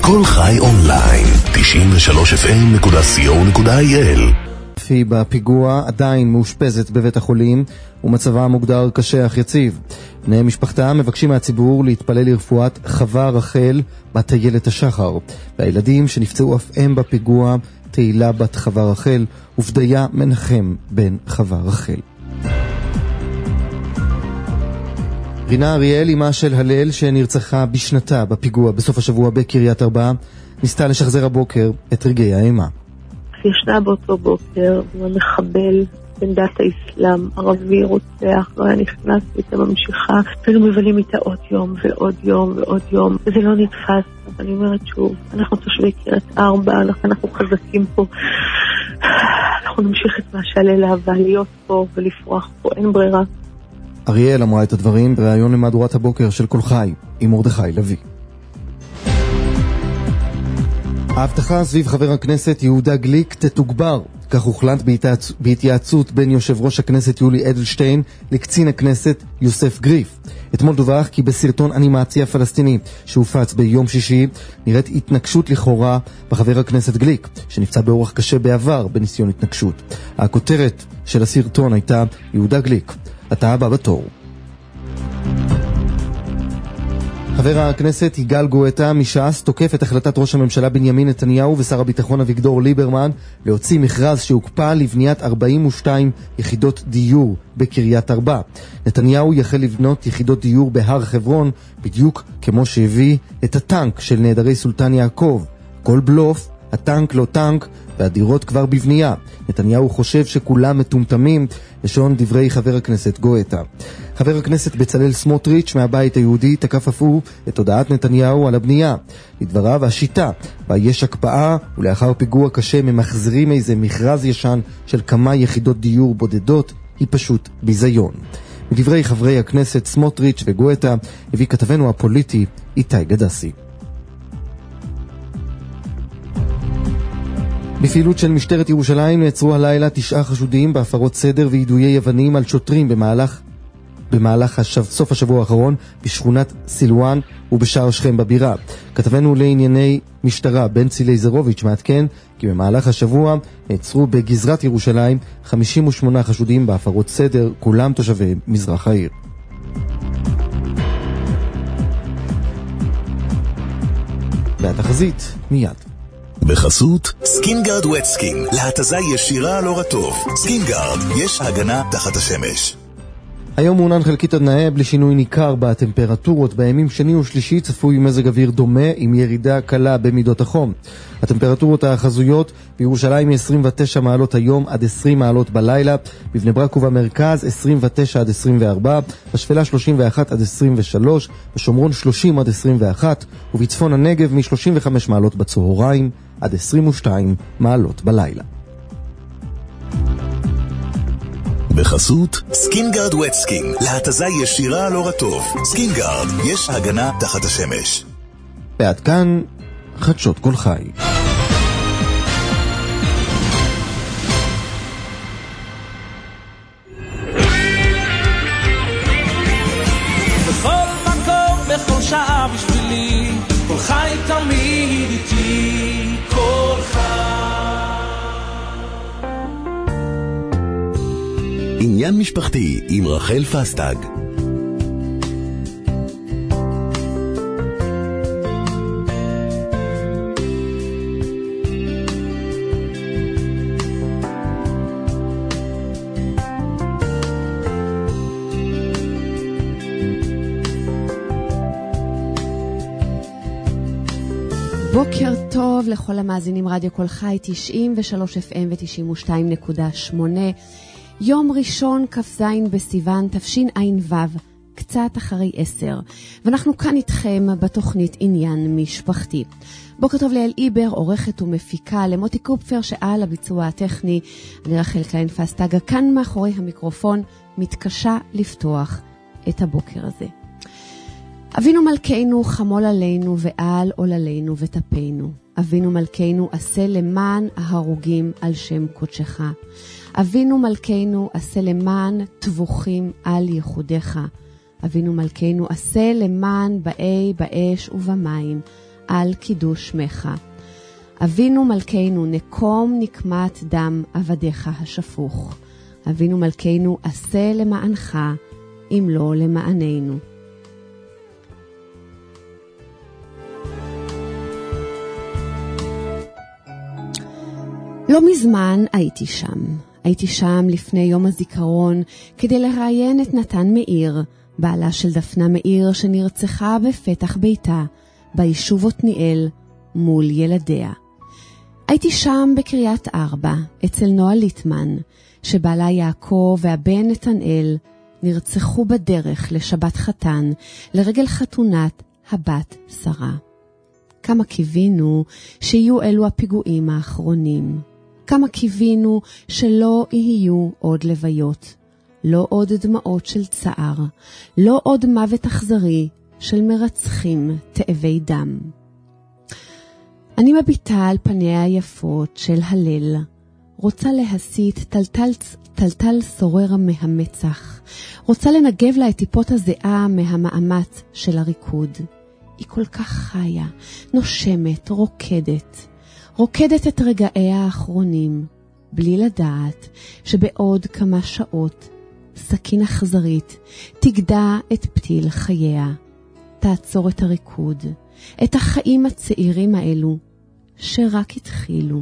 כל חי אונליין, 93fm.co.il. בפיגוע עדיין מאושפזת בבית החולים ומצבה מוגדר קשה אך יציב. בני משפחתה מבקשים מהציבור להתפלל לרפואת חווה רחל בת איילת השחר, והילדים שנפצעו אף הם בפיגוע, תהילה בת חווה רחל ובדיה מנחם בן חווה רחל. רינה אריאל, אמא של הלל שנרצחה בשנתה בפיגוע בסוף השבוע בקריית ארבע, ניסתה לשחזר הבוקר את רגעי האימה. ישנה באותו בוקר המחבל בן דת האסלאם, ערבי רוצח, לא היה נכנס ואיתה ממשיכה, והיו מבלים איתה עוד יום ועוד יום ועוד יום, וזה לא נתפס. אבל אני אומרת שוב, אנחנו תושבי קריית ארבע, אנחנו חזקים פה, אנחנו נמשיך את מה שעלה להבה, להיות פה ולפרוח פה, אין ברירה. אריאל אמרה את הדברים בראיון למהדורת הבוקר של כל חי עם מרדכי לוי. ההבטחה סביב חבר הכנסת יהודה גליק תתוגבר, כך הוחלט בהתייעצות בין יושב ראש הכנסת יולי אדלשטיין לקצין הכנסת יוסף גריף. אתמול דווח כי בסרטון אנימציה פלסטיני שהופץ ביום שישי נראית התנגשות לכאורה בחבר הכנסת גליק, שנפצע באורח קשה בעבר בניסיון התנגשות. הכותרת של הסרטון הייתה יהודה גליק, אתה הבא בתור. חבר הכנסת יגאל גואטה מש"ס תוקף את החלטת ראש הממשלה בנימין נתניהו ושר הביטחון אביגדור ליברמן להוציא מכרז שהוקפא לבניית 42 יחידות דיור בקריית ארבע. נתניהו יחל לבנות יחידות דיור בהר חברון, בדיוק כמו שהביא את הטנק של נעדרי סולטן יעקב. כל בלוף, הטנק לא טנק והדירות כבר בבנייה. נתניהו חושב שכולם מטומטמים, לשון דברי חבר הכנסת גואטה. חבר הכנסת בצלאל סמוטריץ' מהבית היהודי תקף אף הוא את הודעת נתניהו על הבנייה. לדבריו השיטה בה יש הקפאה ולאחר פיגוע קשה ממחזרים איזה מכרז ישן של כמה יחידות דיור בודדות היא פשוט ביזיון. מדברי חברי הכנסת סמוטריץ' וגואטה הביא כתבנו הפוליטי איתי גדסי. בפעילות של משטרת ירושלים נעצרו הלילה 9 חשודים בהפרות סדר ויידויי אבנים על שוטרים במהלך סוף השבוע האחרון בשכונת סילואן ובשער שכם בבירה. כתבנו לענייני משטרה בן צילי זרוביץ' מעדכן כי במהלך השבוע נעצרו בגזרת ירושלים 58 חשודים בהפרות סדר, כולם תושבי מזרח העיר. והתחזית מיד. בחסות סקינגארד ווט סקין, להתזה ישירה על אור הטוב. סקינגארד, יש הגנה תחת השמש. היום מעונן חלקית עד נאה בלי שינוי ניכר בטמפרטורות. בימים שני ושלישי צפוי מזג אוויר דומה עם ירידה קלה במידות החום. הטמפרטורות החזויות בירושלים 29 מעלות היום עד 20 מעלות בלילה, בבני ברק ובמרכז 29 עד 24, בשפלה 31 עד 23, בשומרון 30 עד 21, ובצפון הנגב מ-35 מעלות בצהריים עד 22 מעלות בלילה. בחסות סקינגארד ווט סקין, להתזה ישירה על אור הטוב. סקינגארד, יש הגנה תחת השמש. ועד כאן חדשות כל חי. בכל מקום, בכל שעה בשבילי, כל חי תמיד איתי, כל חי. עניין משפחתי עם רחל פסטג. בוקר טוב לכל המאזינים, רדיו כל חי 93 FM ו-92.8. יום ראשון כ"ז בסיוון תשע"ו, קצת אחרי 10, ואנחנו כאן איתכם בתוכנית עניין משפחתי. בוקר טוב ליאל איבר, עורכת ומפיקה, למוטי קופפר שעל הביצוע הטכני. אני רחל קליין פסטגה, כאן מאחורי המיקרופון, מתקשה לפתוח את הבוקר הזה. אבינו מלכנו חמול עלינו ועל עוללינו וטפנו. אבינו מלכנו עשה למען ההרוגים על שם קודשך. אבינו מלכנו עשה למען טבוחים על ייחודך. אבינו מלכנו עשה למען באי באש ובמים. על קידוש שמך. אבינו מלכנו, נקום נקמת דם עבדיך השפוך. אבינו מלכנו, עשה למענך, אם לא למעננו. לא מזמן הייתי שם לפני יום הזיכרון כדי לראיין את נתן מאיר, בעלה של דפנה מאיר שנרצחה בפתח ביתה ביישוב עתניאל מול ילדיה. הייתי שם בקריית 4 אצל נועה ליטמן, שבעלה יעקב והבן נתנאל נרצחו בדרך לשבת חתן לרגל חתונת הבת שרה. כמה קיווינו שיהיו אלו הפיגועים האחרונים. כמה קיווינו שלא יהיו עוד לוויות, לא עוד דמעות של צער, לא עוד מוות אכזרי של מרצחים תאבי דם. אני מביטה על פניה היפות של הלל, רוצה להסיט טלטל סורר מהמצח, רוצה לנגב לה את טיפות הזיעה מהמאמץ של הריקוד. היא כל כך חיה, נושמת, רוקדת את רגעיה האחרונים, בלי לדעת שבעוד כמה שעות סכין אכזרית תגדע את פתיל חייה, תעצור את הריקוד, את החיים הצעירים האלו שרק התחילו.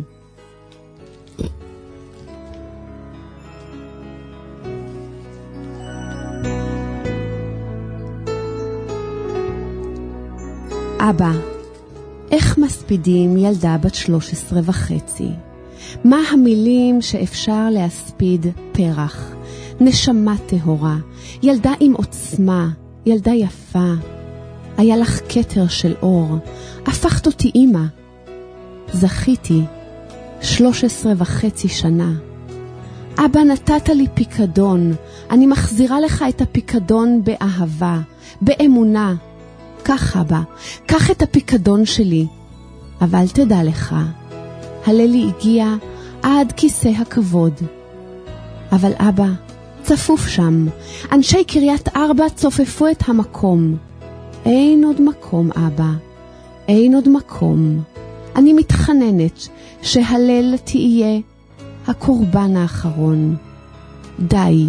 אבא, איך מספידים ילדה בת 13.5? מה המילים שאפשר להספיד פרח, נשמה טהורה, ילדה עם עוצמה, ילדה יפה. היה לך כתר של אור, הפכת אותי אמא. זכיתי 13.5 שנה. אבא, נתת לי פיקדון, אני מחזירה לך את הפיקדון באהבה, באמונה. קח אבא, קח את הפיקדון שלי. אבל תדע לך, הללי הגיע עד כיסא הכבוד. אבל אבא, צפוף שם, אנשי קריית 4 צופפו את המקום. אין עוד מקום אבא, אין עוד מקום. אני מתחננת שהלל תהיה הקורבן האחרון. די.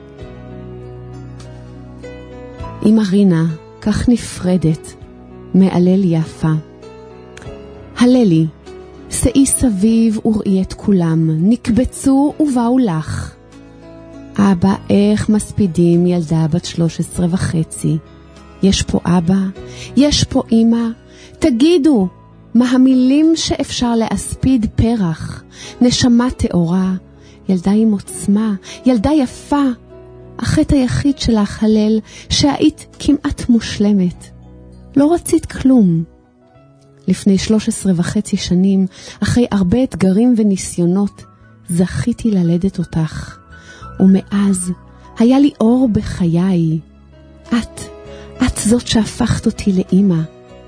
אמא רינה כך נפרדת מעלל יפה. הללי, שאי סביב וראי את כולם, נקבצו ובאו לך. אבא, איך מספידים ילדה בת 13.5? יש פה אבא, יש פה אמא, תגידו, מה המילים שאפשר להספיד פרח, נשמה טהורה, ילדה עם עוצמה, ילדה יפה. החטא היחיד שלך, הלל, שהיית כמעט מושלמת. לא רצית כלום. לפני 13.5 שנים, אחרי הרבה אתגרים וניסיונות, זכיתי ללדת אותך. ומאז היה לי אור בחיי. את זאת שהפכת אותי לאמא.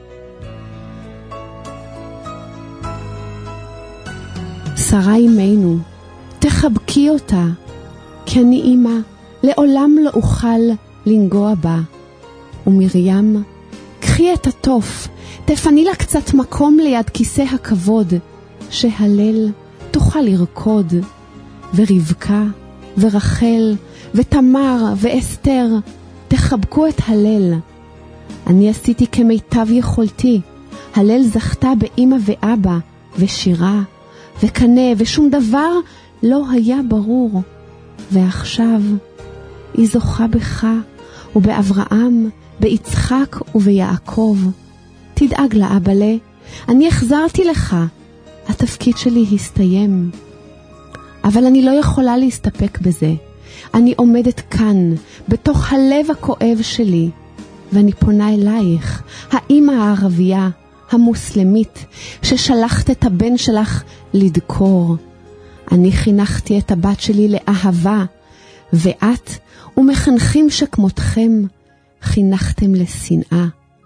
שרה אמנו, תחבקי אותה, כי אני אמא, לעולם לא אוכל לנגוע בה. ומרים, קחי את התוף, תפני לה קצת מקום ליד כיסא הכבוד, שהלל תוכל לרקוד. ורבקה ורחל ותמר ואסתר, תחבקו את הלל. אני עשיתי כמיטב יכולתי. הלל זכתה באמא ואבא ושירה וקנה, ושום דבר לא היה ברור. ועכשיו היא זוכה בך ובאברהם, ביצחק וביעקב. תדאג לאבאלה, אני החזרתי לך. התפקיד שלי הסתיים. אבל אני לא יכולה להסתפק בזה. אני עומדת כאן, בתוך הלב הכואב שלי, ואני פונה אלייך, האמא הערבייה, המוסלמית, ששלחת את הבן שלך לדקור. אני חינכתי את הבת שלי לאהבה, ואת ומחנכים שכמותכם חינכתם לשנאה.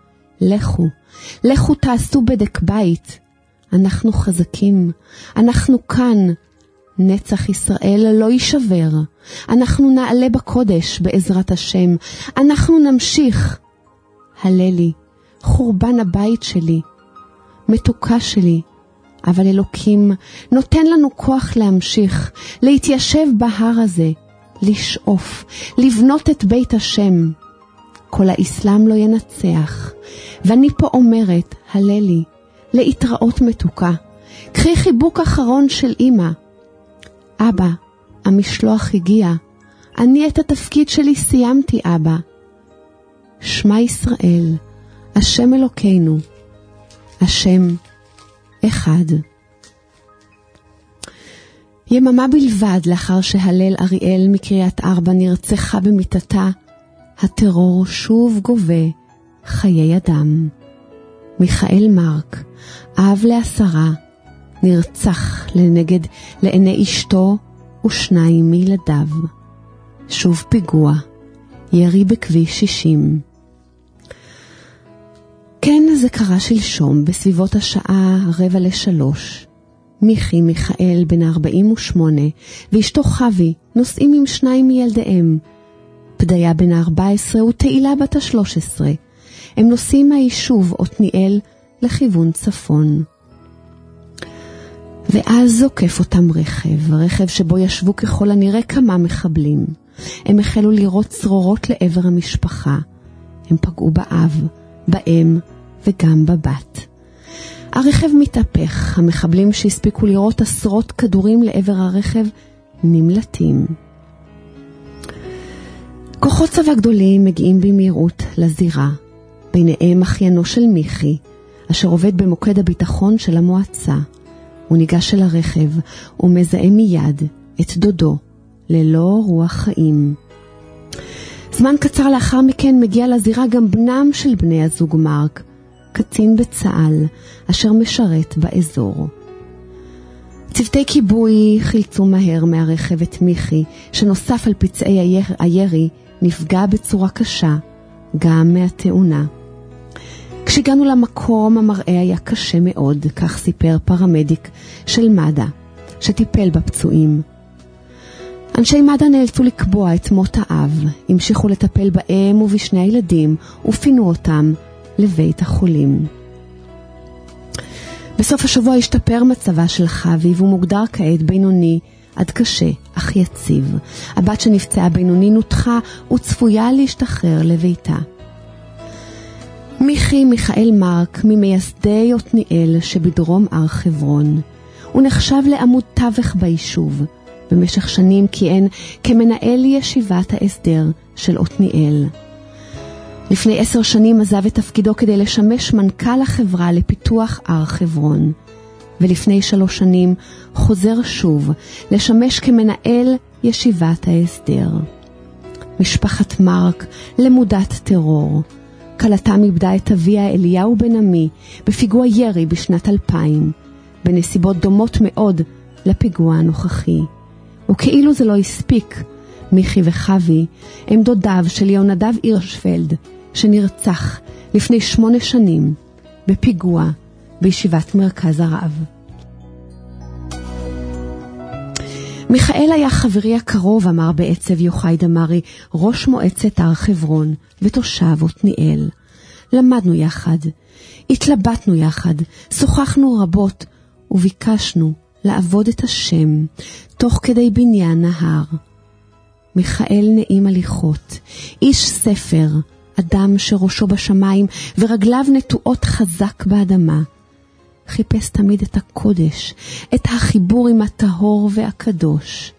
לכו תעשו בדק בית. אנחנו חזקים, אנחנו כאן. נצח ישראל לא יישבר. אנחנו נעלה בקודש בעזרת השם. אנחנו נמשיך. הללי, חורבן הבית שלי, מתוקה שלי, אבל אלוקים נותן לנו כוח להמשיך, להתיישב בהר הזה, לשאוף, לבנות את בית השם. כל האסלאם לא ינצח, ואני פה אומרת, הללי, להתראות מתוקה. קחי חיבוק אחרון של אמא. אבא, המשלוח הגיע. אני את התפקיד שלי סיימתי, אבא. שמע ישראל, השם אלוקינו, השם אחד. יממה בלבד לאחר שהלל אריאל מקריית ארבע נרצחה במיטתה, הטרור שוב גובה חיי אדם. מיכאל מרק, אב ל10, נרצח לעיני אשתו ו2 מילדיו. שוב פיגוע, ירי בכביש 60. כן, זה קרה שלשום בסביבות השעה 2:45. מיכי מיכאל בן 48 ואשתו חוי נוסעים עם 2 מילדיהם. פדיה בן 14 ותהילה בת 13. הם נוסעים מהיישוב עתניאל לכיוון צפון. ואז זוקף אותם רכב שבו ישבו ככל הנראה כמה מחבלים. הם החלו לירות צרורות לעבר המשפחה. הם פגעו באב, באם וגם בבת. הרכב מתהפך, המחבלים שהספיקו לירות עשרות כדורים לעבר הרכב נמלטים. כוחות צבא גדולים מגיעים במהירות לזירה, ביניהם אחיינו של מיכי, אשר עובד במוקד הביטחון של המועצה. הוא ניגש אל הרכב ומזהה מיד את דודו, ללא רוח חיים. זמן קצר לאחר מכן מגיע לזירה גם בנם של בני הזוג מרק, קצין בצה"ל, אשר משרת באזור. צוותי כיבוי חילצו מהר מהרכב את מיכי, שנוסף על פצעי הירי, נפגע בצורה קשה, גם מהתאונה. כשהגענו למקום המראה היה קשה מאוד, כך סיפר פרמדיק של מד"א, שטיפל בפצועים. אנשי מד"א נאלצו לקבוע את מות האב, המשיכו לטפל בהם ובשני הילדים, ופינו אותם לבית החולים. בסוף השבוע השתפר מצבה של חוי, והוא מוגדר כעת בינוני עד קשה, אך יציב. הבת שנפצעה בינוני נותחה וצפויה להשתחרר לביתה. מיכי מיכאל מרק, ממייסדי עתניאל שבדרום הר חברון. הוא נחשב לעמוד תווך ביישוב. במשך שנים כיהן כמנהל ישיבת ההסדר של עתניאל. לפני 10 שנים עזב את תפקידו כדי לשמש מנכ"ל החברה לפיתוח הר חברון. ולפני 3 שנים חוזר שוב לשמש כמנהל ישיבת ההסדר. משפחת מרק למודת טרור. כלתם איבדה את אביה אליהו בן עמי בפיגוע ירי בשנת 2000, בנסיבות דומות מאוד לפיגוע הנוכחי. וכאילו זה לא הספיק, מיכי וחוי הם דודיו של יהונדב הירשפלד, שנרצח לפני 8 שנים בפיגוע בישיבת מרכז הרב. מיכאל היה חברי הקרוב, אמר בעצב יוחאי דמרי, ראש מועצת הר חברון ותושב עתניאל. למדנו יחד, התלבטנו יחד, שוחחנו רבות וביקשנו לעבוד את השם תוך כדי בניין ההר. מיכאל נעים הליכות, איש ספר, אדם שראשו בשמיים ורגליו נטועות חזק באדמה. חיפש תמיד את הקודש, את החיבור עם הטהור והקדוש.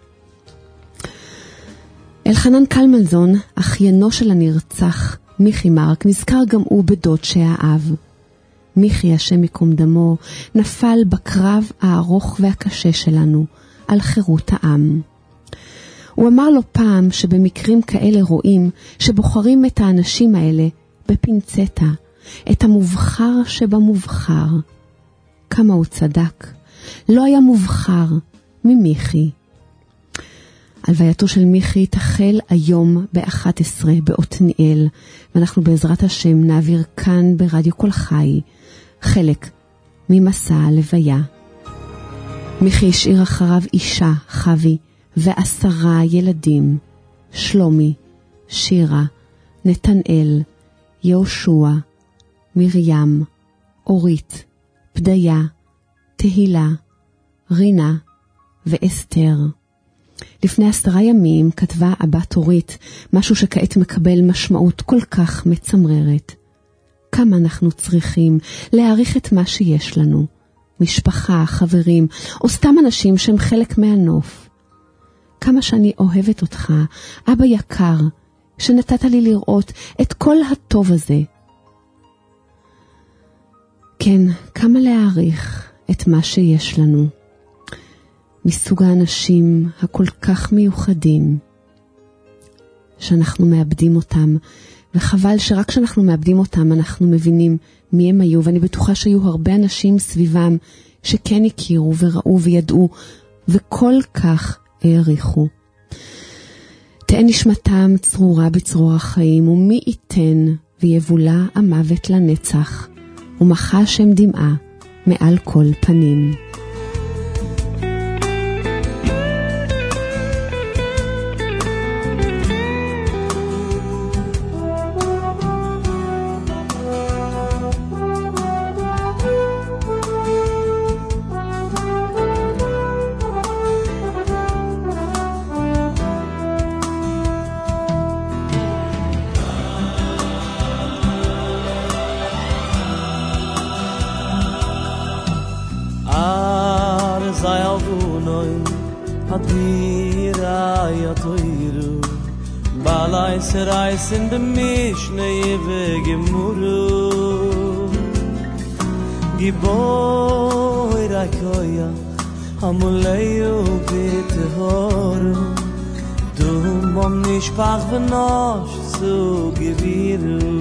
אלחנן קלמנזון, אחיינו של הנרצח, מיכי מרק, נזכר גם הוא בדוד שהאב. מיכי, השם יקום דמו, נפל בקרב הארוך והקשה שלנו על חירות העם. הוא אמר לו פעם שבמקרים כאלה רואים שבוחרים את האנשים האלה בפינצטה, את המובחר שבמובחר. כמה הוא צדק, לא היה מובחר ממיכי. הלווייתו של מיכי תחל היום ב-11 בעתניאל, ואנחנו בעזרת השם נעביר כאן ברדיו כל חי חלק ממסע הלוויה. מיכי השאיר אחריו אישה, חוי, ו10 ילדים, שלומי, שירה, נתנאל, יהושע, מרים, אורית, פדיה, תהילה, רינה ואסתר. לפני 10 ימים כתבה הבת אורית משהו שכעת מקבל משמעות כל כך מצמררת. כמה אנחנו צריכים להעריך את מה שיש לנו, משפחה, חברים, או סתם אנשים שהם חלק מהנוף. כמה שאני אוהבת אותך, אבא יקר, שנתת לי לראות את כל הטוב הזה. כן, כמה להעריך את מה שיש לנו. מסוג האנשים הכל כך מיוחדים, שאנחנו מאבדים אותם, וחבל שרק כשאנחנו מאבדים אותם אנחנו מבינים מי הם היו, ואני בטוחה שהיו הרבה אנשים סביבם שכן הכירו וראו וידעו וכל כך העריכו. תהא נשמתם צרורה בצרור החיים, ומי ייתן ויבולה המוות לנצח, ומחה השם דמעה מעל כל פנים. Reisen de Mischne Wege Muru Giboy Rakoya Amuleyo bitte horu Du mom nisch pach venosch zu gewiru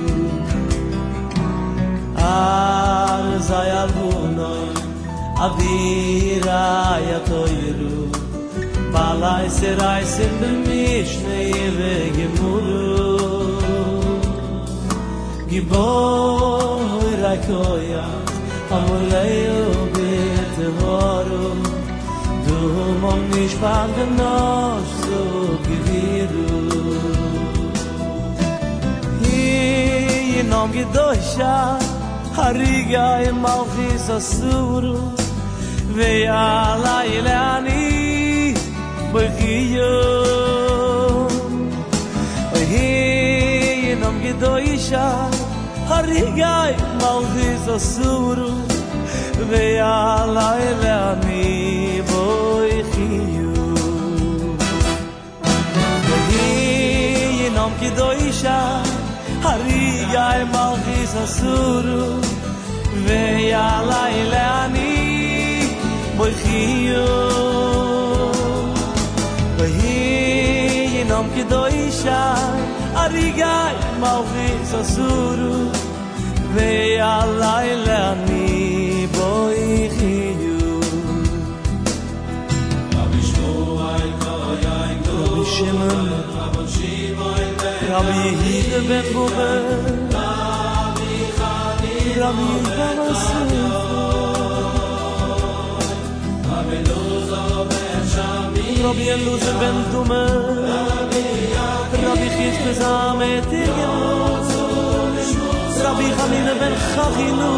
Zay alvunoi Avira yatoiru Balai serai sin b'mishne v'gemuru Giboy rakoya Amuleyo b'tehoru Du mom nishpach v'nosh zu gewiru Hi yinom gedosha Hariga im Malchis asuru Ve'ala ilani Begiyo Ohi Nom Gedoisha Harigai Malchis Asuru Ve'ala Elani Boichiyo Ohi Nom Gedoisha Harigai Malchis Asuru Ve'ala Elani Boichiyo Nom Gedoisha Arigai Malchis Asuru Ve'ala Elani Boichiyu Rabbi Shmuel Koyayin Rabbi Shimon Rabbi Yehuda ben Bober Rabbi Chani Rabbi Yehuda Rabbi Luzo ben Shami Rabbi Eluzah ben Tumer Rabbi Chizke Zamet Rabbi Chanina ben Chachinu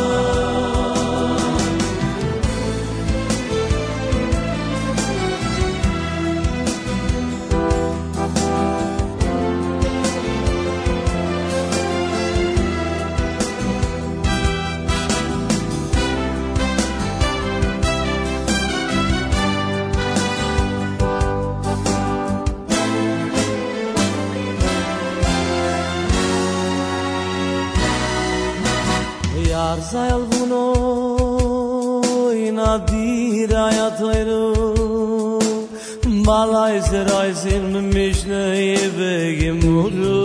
Zay alvunoi nadira yatoiru Balai zerai zin mishne yevegemuru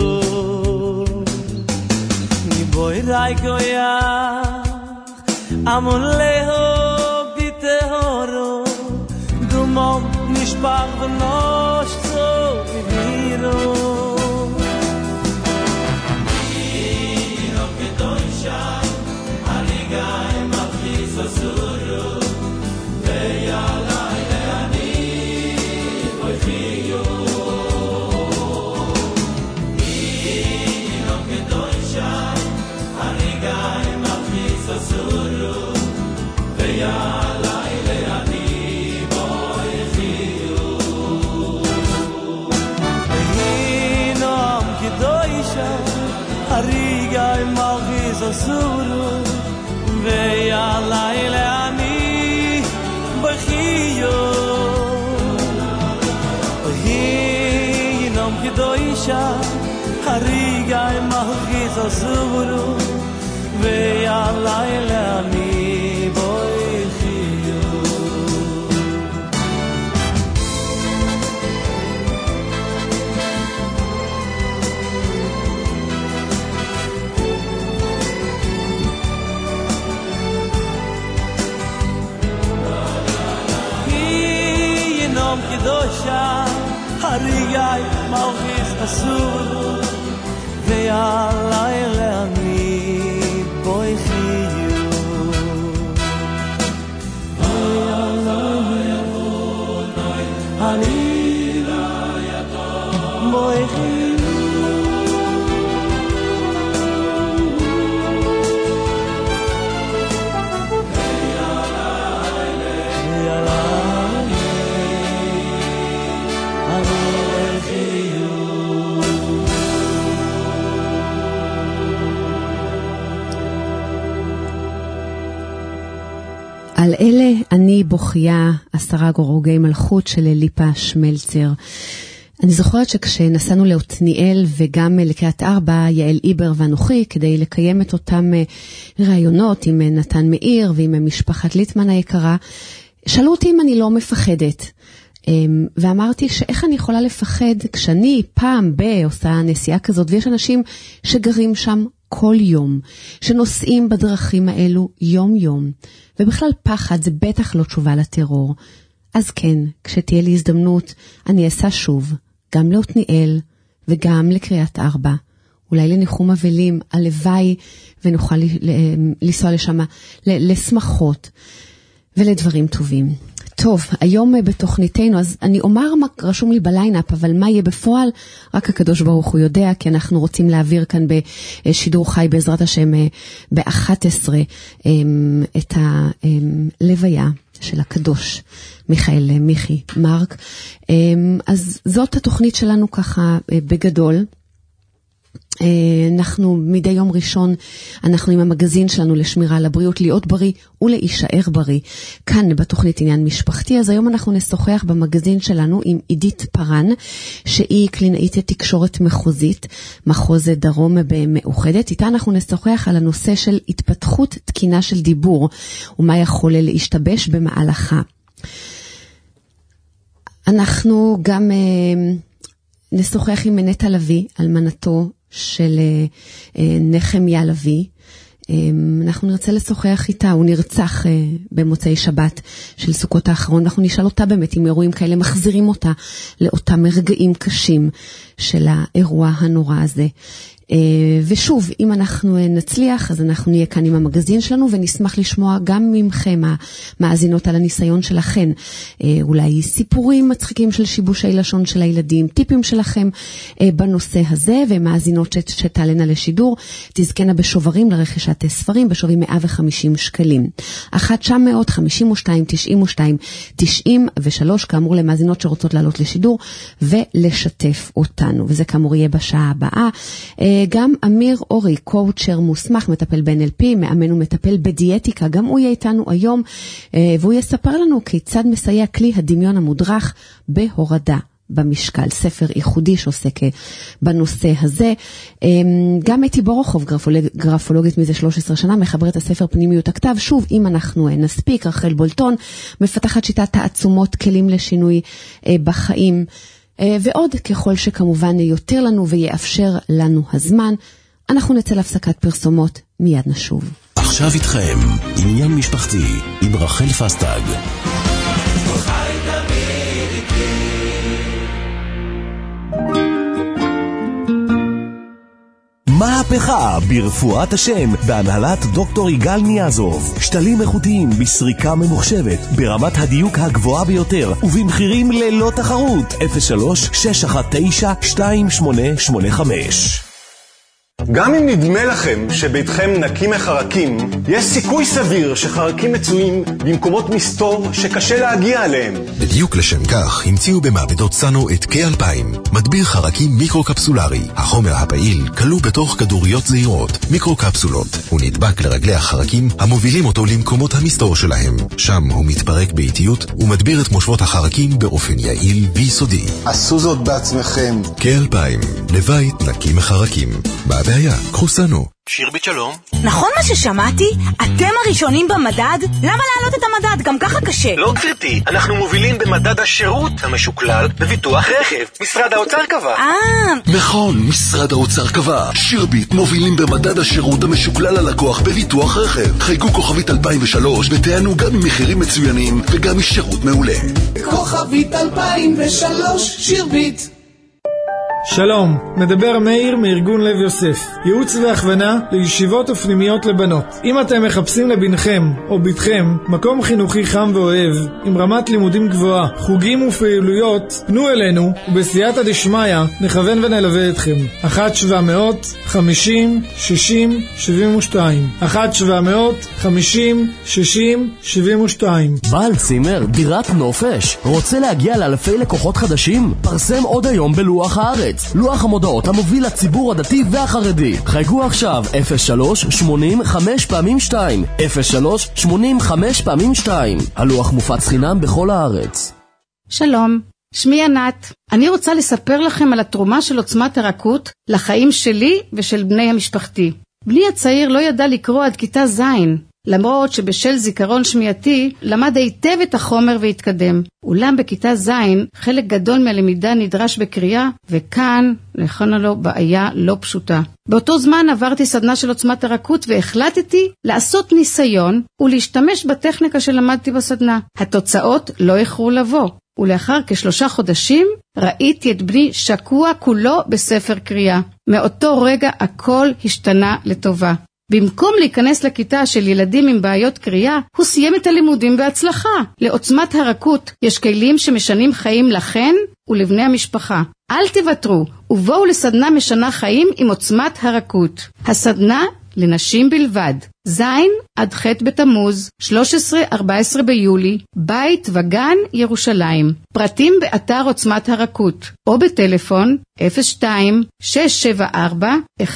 Niboy raikoyach amuleho bitehoro Dumom nishpach v'nosh zo viviru Suru על אלה אני בוכייה, 10 גורוגי מלכות של ליפה שמלצר. אני זוכרת שכשנסענו לעתניאל וגם לקריית ארבע, יעל איבר ואנוכי, כדי לקיים את אותם רעיונות עם נתן מאיר ועם משפחת ליטמן היקרה, שאלו אותי אם אני לא מפחדת. ואמרתי שאיך אני יכולה לפחד כשאני פעם עושה נסיעה כזאת, ויש אנשים שגרים שם כל יום, שנוסעים בדרכים האלו יום יום, ובכלל פחד זה בטח לא תשובה לטרור. אז כן, כשתהיה לי הזדמנות, אני אסע שוב, גם לעתניאל וגם לקריית ארבע, אולי לניחום אבלים, הלוואי ונוכל לנסוע לשם לשמחות ולדברים טובים. טוב, היום בתוכניתנו, אז אני אומר מה רשום לי בליינאפ, אבל מה יהיה בפועל? רק הקדוש ברוך הוא יודע, כי אנחנו רוצים להעביר כאן בשידור חי בעזרת השם ב-11 את הלוויה של הקדוש מיכאל מיכי מרק. אז זאת התוכנית שלנו ככה בגדול. אנחנו מדי יום ראשון, אנחנו עם המגזין שלנו לשמירה על הבריאות, להיות בריא ולהישאר בריא, כאן בתוכנית עניין משפחתי. אז היום אנחנו נשוחח במגזין שלנו עם עידית פרן, שהיא קלינאית תקשורת מחוזית, מחוז דרום במאוחדת. איתה אנחנו נשוחח על הנושא של התפתחות תקינה של דיבור, ומה יכול להשתבש במהלכה. אנחנו גם נשוחח עם נטע לוי, אלמנתו של נחמיה לוי. אנחנו נרצה לשוחח איתה, הוא נרצח במוצאי שבת של סוכות האחרון, אנחנו נשאל אותה באמת אם אירועים כאלה מחזירים אותה לאותם רגעים קשים של האירוע הנורא הזה. ושוב, אם אנחנו נצליח, אז אנחנו נהיה כאן עם המגזין שלנו, ונשמח לשמוע גם ממכם המאזינות על הניסיון שלכם, אולי סיפורים מצחיקים של שיבושי לשון של הילדים, טיפים שלכם בנושא הזה, ומאזינות שתעלנה לשידור, תזכנה בשוברים לרכישת ספרים בשווי 150 שקלים. 1-952-92-93, כאמור למאזינות שרוצות לעלות לשידור ולשתף אותנו, וזה כאמור יהיה בשעה הבאה. גם אמיר אורי, קואוצ'ר מוסמך, מטפל ב-NLP, מאמן ומטפל בדיאטיקה, גם הוא יהיה איתנו היום, והוא יספר לנו כיצד מסייע כלי הדמיון המודרך בהורדה במשקל, ספר ייחודי שעוסק בנושא הזה. גם אתי בורוכוב, גרפולוגית מזה 13 שנה, מחברת הספר פנימיות הכתב. שוב, אם אנחנו נספיק, רחל בולטון, מפתחת שיטת תעצומות כלים לשינוי בחיים, ועוד ככל שכמובן יותר לנו ויאפשר לנו הזמן. אנחנו נצא להפסקת פרסומות, מיד נשוב. עכשיו איתכם, עניין משפחתי עם רחל פסטג. מהפכה ברפואת השם בהנהלת דוקטור יגאל ניאזוב. שתלים איכותיים בסריקה ממוחשבת ברמת הדיוק הגבוהה ביותר ובמחירים ללא תחרות. 03-619-2885. גם אם נדמה לכם שביתכם נקי מחרקים, יש סיכוי סביר שחרקים מצויים במקומות מסתור שקשה להגיע אליהם. בדיוק לשם כך המציאו במעבדות סאנו את K2000, מדביר חרקים מיקרו-קפסולרי. החומר הפעיל כלוא בתוך כדוריות זהירות, מיקרו-קפסולות. הוא נדבק לרגלי החרקים המובילים אותו למקומות המסתור שלהם. שם הוא מתפרק באיטיות ומדביר את מושבות החרקים באופן יעיל ויסודי. עשו זאת בעצמכם. K2000, לבית נקי מחרקים. בעבעיה, קחו סאנו. שירבית שלום. נכון מה ששמעתי? אתם הראשונים במדד? למה להעלות את המדד? גם ככה קשה. לא גברתי, אנחנו מובילים במדד השירות המשוקלל בביטוח רכב. משרד האוצר קבע. נכון, משרד האוצר קבע. שירבית מובילים במדד השירות המשוקלל ללקוח בביטוח רכב. חייגו כוכבית 2003 ותענו גם ממחירים מצוינים וגם משירות מעולה. כוכבית 2003 שירבית. שלום, מדבר מאיר מארגון לב יוסף, ייעוץ והכוונה לישיבות ופנימיות לבנות. אם אתם מחפשים לבנכם או בתכם מקום חינוכי חם ואוהב עם רמת לימודים גבוהה, חוגים ופעילויות, פנו אלינו ובסייעתא דשמיא נכוון ונלווה אתכם. 1-700-50-60-72 1-700-50-60-72. בעל צימר, דירת נופש, רוצה להגיע לאלפי לקוחות חדשים? פרסם עוד היום בלוח הארץ, לוח המודעות המוביל לציבור הדתי והחרדי. חייגו עכשיו 03-80-5x2 03-80-5x2. הלוח מופץ חינם בכל הארץ. שלום, שמי ענת. אני רוצה לספר לכם על התרומה של עוצמת הרכות לחיים שלי ושל בני המשפחתי. בני הצעיר לא ידע לקרוא עד כיתה ז', למרות שבשל זיכרון שמיעתי למד היטב את החומר והתקדם. אולם בכיתה ז' חלק גדול מהלמידה נדרש בקריאה, וכאן נכונה לו בעיה לא פשוטה. באותו זמן עברתי סדנה של עוצמת הרכות והחלטתי לעשות ניסיון ולהשתמש בטכניקה שלמדתי בסדנה. התוצאות לא איחרו לבוא, ולאחר כ3 חודשים ראיתי את בני שקוע כולו בספר קריאה. מאותו רגע הכל השתנה לטובה. במקום להיכנס לכיתה של ילדים עם בעיות קריאה, הוא סיים את הלימודים בהצלחה. לעוצמת הרכות יש כלים שמשנים חיים לכן ולבני המשפחה. אל תוותרו ובואו לסדנה משנה חיים עם עוצמת הרכות. הסדנה לנשים בלבד, ז' עד ח' בתמוז, 13-14 ביולי, בית וגן ירושלים. פרטים באתר עוצמת הרכות או בטלפון 02-674-1666.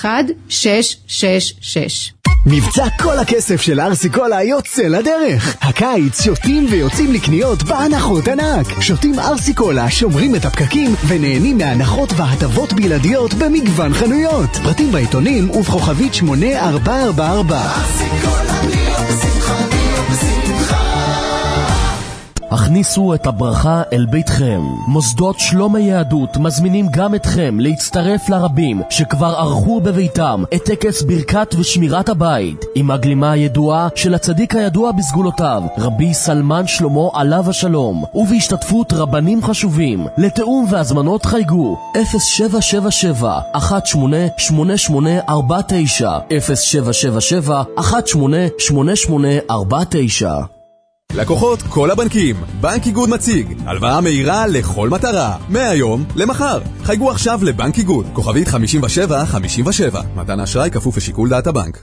מבצע כל הכסף של ארסיקולה יוצא לדרך. הקיץ שותים ויוצאים לקניות בהנחות ענק. שותים ארסיקולה, שומרים את הפקקים ונהנים מהנחות והטבות בלעדיות במגוון חנויות. פרטים בעיתונים ובכוכבית 8444. ארסיקולה להיות בשמחה, להיות בשמחה. הכניסו את הברכה אל ביתכם. מוסדות שלום היהדות מזמינים גם אתכם להצטרף לרבים שכבר ערכו בביתם את טקס ברכת ושמירת הבית עם הגלימה הידועה של הצדיק הידוע בסגולותיו, רבי סלמן שלמה עליו השלום, ובהשתתפות רבנים חשובים. לתאום והזמנות חייגו 0777-188849 0777-188849. לקוחות כל הבנקים, בנק איגוד מציג הלוואה מהירה לכל מטרה, מהיום למחר. חייגו עכשיו לבנק איגוד, כוכבית 5757. מתן אשראי כפוף לשיקול דעת הבנק.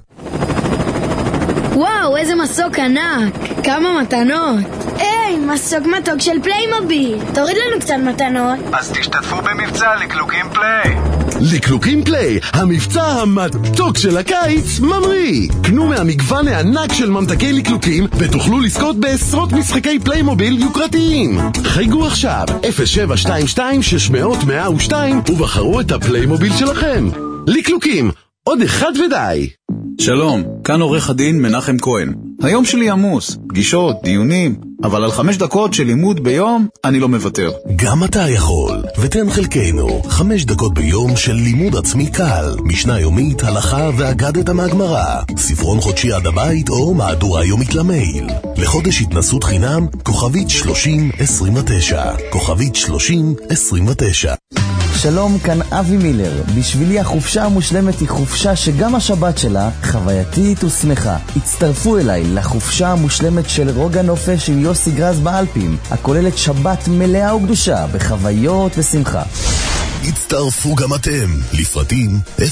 וואו, איזה מסוק ענק, כמה מתנות. היי, מסוק מתוק של פליימוביל, תוריד לנו קצת מתנות. אז תשתתפו במבצע לקלוקים פליי. לקלוקים פליי, המבצע המתוק של הקיץ ממריא. קנו מהמגוון הענק של ממתקי לקלוקים ותוכלו לזכות בעשרות משחקי פליימוביל יוקרתיים. חייגו עכשיו 0722-600-102 ובחרו את הפליימוביל שלכם. לקלוקים, עוד אחד ודי. שלום, כאן עורך הדין מנחם כהן. היום שלי עמוס, פגישות, דיונים, אבל על 5 דקות של לימוד ביום אני לא מוותר. גם אתה יכול, ותן חלקנו 5 דקות ביום של לימוד עצמי קל, משנה יומית, הלכה ואגדת מהגמרא, ספרון חודשי עד הבית או מהדורה יומית למייל. לחודש התנסות חינם, כוכבית 3029, כוכבית 3029. שלום, כאן אבי מילר. בשבילי החופשה המושלמת היא חופשה שגם השבת שלה חווייתית ושמחה. הצטרפו אליי לחופשה המושלמת של רוג הנופש עם יוסי גרז באלפים, הכוללת שבת מלאה וקדושה בחוויות ושמחה. הצטרפו גם אתם. לפרטים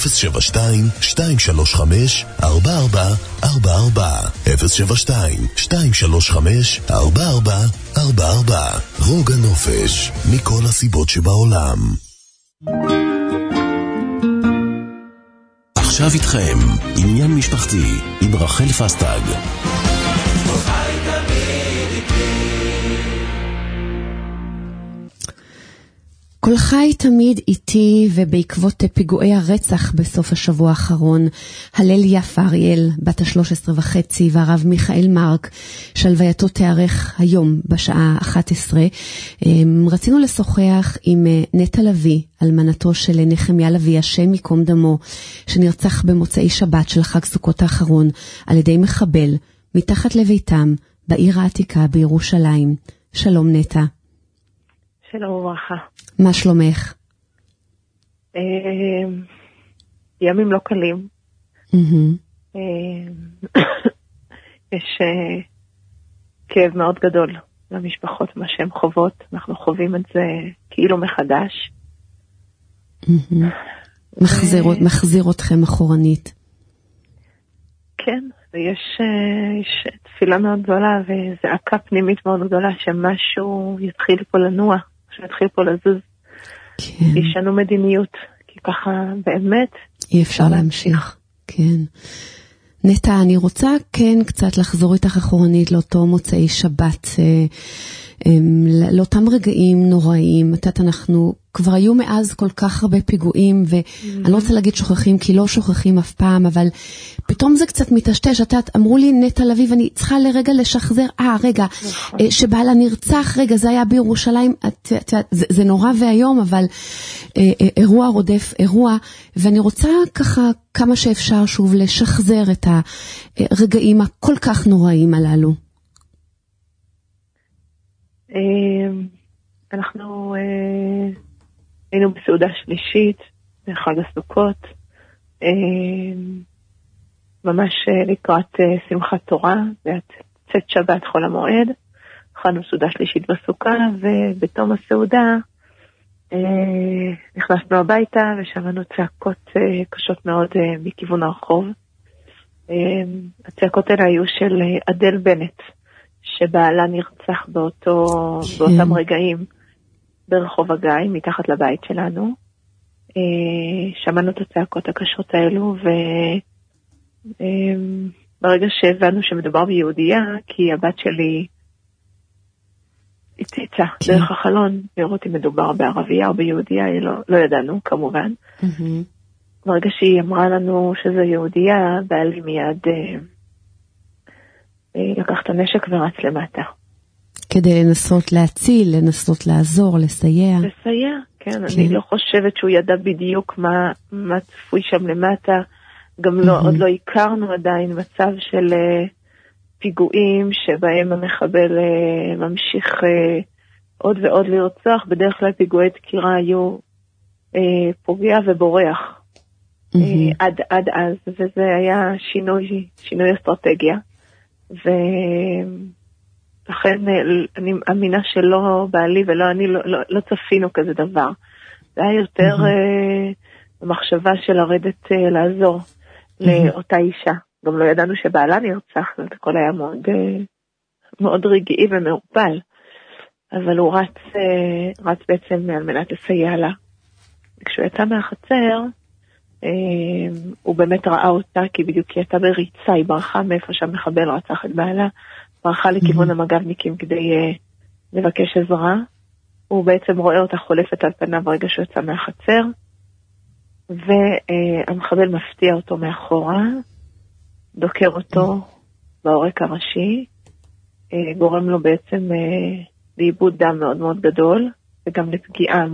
072-235-4444 072-235-4444 רוגע נופש, מכל הסיבות שבעולם. עכשיו איתכם עניין משפחתי עם רחל פסטג. כל חי תמיד איתי, ובעקבות פיגועי הרצח בסוף השבוע האחרון, הלל יפה אריאל, בת ה-13.5, והרב מיכאל מרק, שלווייתו תארך היום בשעה 11. רצינו לשוחח עם נטע לוי, אלמנתו של נחמיה לוי, השם מקום דמו, שנרצח במוצאי שבת של חג סוכות האחרון, על ידי מחבל, מתחת לביתם, בעיר העתיקה בירושלים. שלום נטע. שלום וברכה. מה שלומך? ימים לא קלים. יש כאב מאוד גדול למשפחות, מה שהן חוות. אנחנו חווים את זה כאילו מחדש. מחזיר אתכם אחורנית. כן, ויש תפילה מאוד גדולה וזעקה פנימית מאוד גדולה שמשהו יתחיל פה לנוע. שיתחיל פה לזוז, ישנו מדיניות, כי ככה באמת אי אפשר להמשיך. כן. נטע, אני רוצה כן קצת לחזור איתך אחורנית לאותו מוצאי שבת, לאותם רגעים נוראים. אנחנו כבר היו מאז כל כך הרבה פיגועים, ואני לא רוצה להגיד שוכחים, כי לא שוכחים אף פעם, אבל פתאום זה קצת מתשתש. אמרו לי נטע לוי, ואני צריכה לרגע לשחזר, רגע, שבעלה נרצח, רגע, זה היה בירושלים, זה נורא והיום, אבל אירוע רודף אירוע, ואני רוצה ככה כמה שאפשר שוב לשחזר את הרגעים הכל כך נוראים הללו. אנחנו היינו בסעודה שלישית בחג הסוכות, ממש לקראת שמחת תורה, צאת שבת חול המועד, אכלנו סעודה שלישית בסוכה, ובתום הסעודה נכנסנו הביתה ושמענו צעקות קשות מאוד מכיוון הרחוב. הצעקות האלה היו של אדל בנט, שבעלה נרצח באותם רגעים ברחוב הגיא, מתחת לבית שלנו. שמענו את הצעקות הקשות האלו, וברגע שהבנו שמדובר ביהודייה, כי הבת שלי הציצה דרך החלון, לראות אם מדובר בערבייה או ביהודייה, לא ידענו כמובן. ברגע שהיא אמרה לנו שזה יהודייה, בעלי מיד לקח את הנשק ורץ למטה. כדי לנסות להציל, לנסות לעזור, לסייע. לסייע, כן. אני לא חושבת שהוא ידע בדיוק מה צפוי שם למטה. גם עוד לא הכרנו עדיין מצב של פיגועים שבהם המחבל ממשיך עוד ועוד לרצוח. בדרך כלל פיגועי דקירה היו פוגע ובורח. עד אז, וזה היה שינוי אסטרטגיה. ולכן אני אמינה שלא בעלי ולא אני לא צפינו כזה דבר. זה היה יותר במחשבה של לרדת לעזור לאותה אישה. גם לא ידענו שבעלה נרצח, זה הכל היה מאוד רגעי ומעורפל. אבל הוא רץ בעצם על מנת לסייע לה. כשהוא יצא מהחצר, הוא באמת ראה אותה, כי בדיוק היא הייתה בריצה, היא ברחה מאיפה שהמחבל רצח את בעלה, ברחה לכיוון המג"בניקים כדי לבקש עזרה. הוא בעצם רואה אותה חולפת על פניו ברגע שהוא יצא מהחצר, והמחבל מפתיע אותו מאחורה, דוקר אותו בעורק הראשי, גורם לו בעצם לאיבוד דם מאוד מאוד גדול, וגם לפגיעה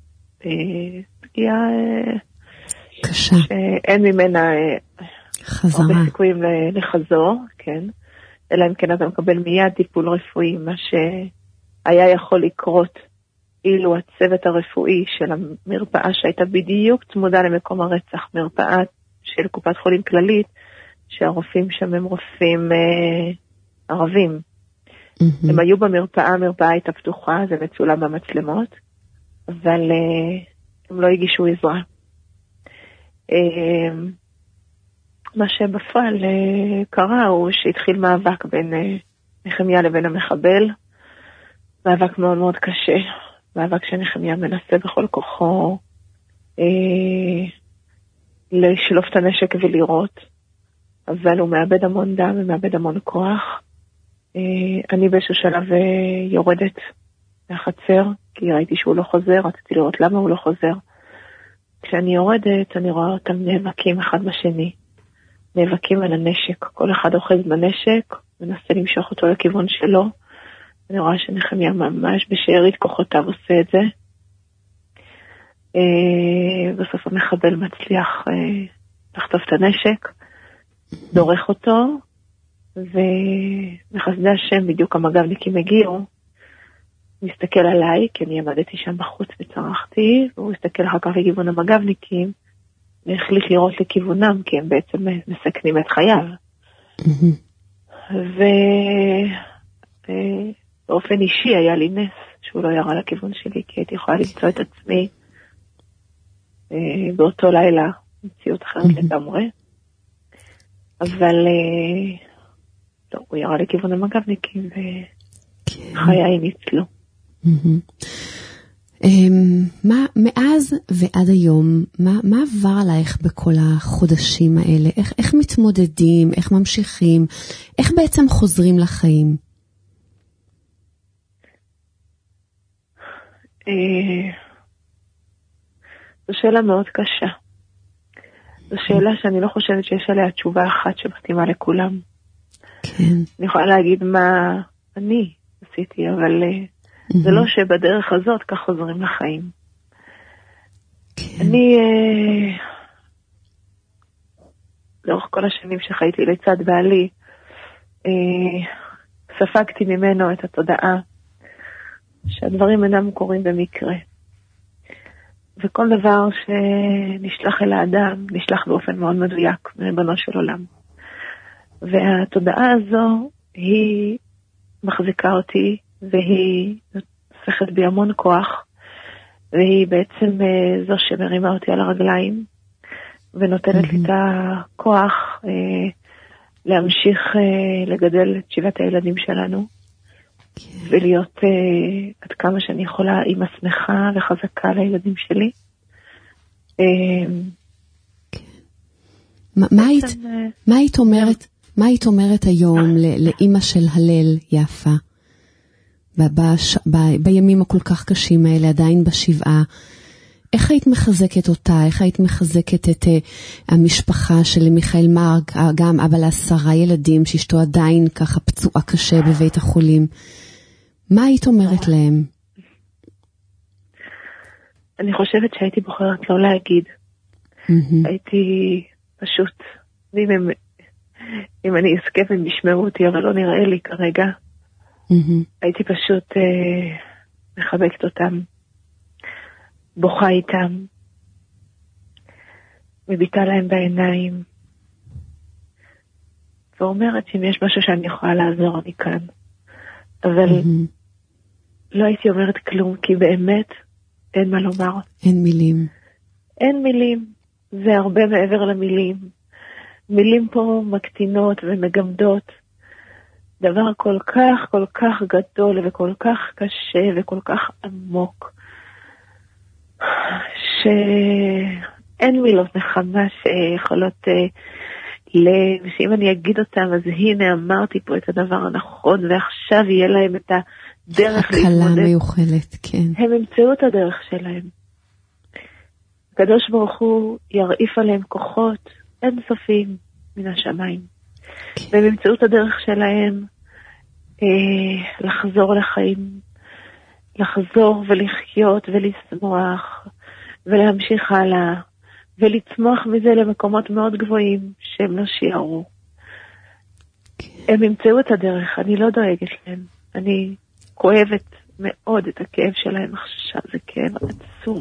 קשה. שאין ממנה הרבה סיכויים לחזור, כן. אלא אם כן אתה מקבל מיד טיפול רפואי, מה שהיה יכול לקרות אילו הצוות הרפואי של המרפאה שהייתה בדיוק צמודה למקום הרצח, מרפאה של קופת חולים כללית, שהרופאים שם הם רופאים ערבים. הם היו במרפאה, המרפאה הייתה פתוחה, זה מצולם במצלמות, אבל הם לא הגישו עזרה. מה שבפועל קרה הוא שהתחיל מאבק בין נחמיה לבין המחבל, מאבק מאוד מאוד קשה, מאבק שנחמיה מנסה בכל כוחו לשלוף את הנשק ולירות, אבל הוא מאבד המון דם ומאבד המון כוח. אני באיזשהו שלב יורדת מהחצר, כי ראיתי שהוא לא חוזר, רציתי לראות למה הוא לא חוזר. כשאני יורדת, אני רואה אותם נאבקים אחד בשני, נאבקים על הנשק, כל אחד אוחז בנשק, מנסה למשוך אותו לכיוון שלו. אני רואה שנחמיה ממש בשארית כוחותיו עושה את זה. בסוף המחבל מצליח לחטוף את הנשק, דורך אותו, ובחסדי השם בדיוק המג"בניקים הגיעו, מסתכל עליי, כי אני עמדתי שם בחוץ וצרחתי, והוא הסתכל אחר כך לכיוון המג"בניקים, והחליט לראות לכיוונם, כי הם בעצם מסכנים את חייו. ובאופן אישי היה לי נס שהוא לא ירה לכיוון שלי, כי הייתי יכולה למצוא את עצמי באותו לילה, מציאות אחרת לגמרי. אבל לא, הוא ירה לכיוון המג"בניקים, וחיי ניצלו. מאז ועד היום, מה עבר עלייך בכל החודשים האלה? איך מתמודדים, איך ממשיכים, איך בעצם חוזרים לחיים? זו שאלה מאוד קשה. זו שאלה שאני לא חושבת שיש עליה תשובה אחת שמתאימה לכולם. כן. אני יכולה להגיד מה אני עשיתי, אבל זה לא שבדרך הזאת כך חוזרים לחיים. אני לאורך כל השנים שחייתי לצד בעלי, ספגתי ממנו את התודעה שהדברים אינם קורים במקרה. וכל דבר שנשלח אל האדם, נשלח באופן מאוד מדויק מריבונו של עולם. והתודעה הזו היא מחזיקה אותי, והיא הופכת בי המון כוח, והיא בעצם זו שמרימה אותי על הרגליים, ונותנת לי את הכוח להמשיך לגדל את 7 הילדים שלנו, ולהיות עד כמה שאני יכולה אימא שמחה וחזקה לילדים שלי. מה היית אומרת היום לאימא של הלל יפה, בימים הכל כך קשים האלה, עדיין בשבעה? איך היית מחזקת אותה? איך היית מחזקת את המשפחה של מיכאל מרק, גם אבא ל10 ילדים, שאשתו עדיין ככה פצועה קשה בבית החולים? מה היית אומרת להם? אני חושבת שהייתי בוחרת לא להגיד. הייתי פשוט, אם אני אזכה והם ישמעו אותי, אבל לא נראה לי כרגע, הייתי פשוט מחבקת אותם, בוכה איתם, מביטה להם בעיניים, ואומרת שאם יש משהו שאני יכולה לעזור, אני כאן. אבל לא הייתי אומרת כלום, כי באמת אין מה לומר. אין מילים. אין מילים, זה הרבה מעבר למילים. מילים פה מקטינות ומגמדות. דבר כל כך גדול וכל כך קשה וכל כך עמוק, שאין מילות נחמה שיכולות שאם אני אגיד אותם, אז הנה אמרתי פה את הדבר הנכון, ועכשיו יהיה להם את הדרך להתמודד. הקלה מיוחלת, כן. הם ימצאו את הדרך שלהם. הקדוש ברוך הוא ירעיף עליהם כוחות אינסופיים מן השמיים. והם ימצאו את הדרך שלהם לחזור לחיים, לחזור ולחיות ולשמוח ולהמשיך הלאה. ולצמוח מזה למקומות מאוד גבוהים שהם לא שיערו. הם ימצאו את הדרך, אני לא דואגת להם. אני כואבת מאוד את הכאב שלהם עכשיו, זה כאב עצום.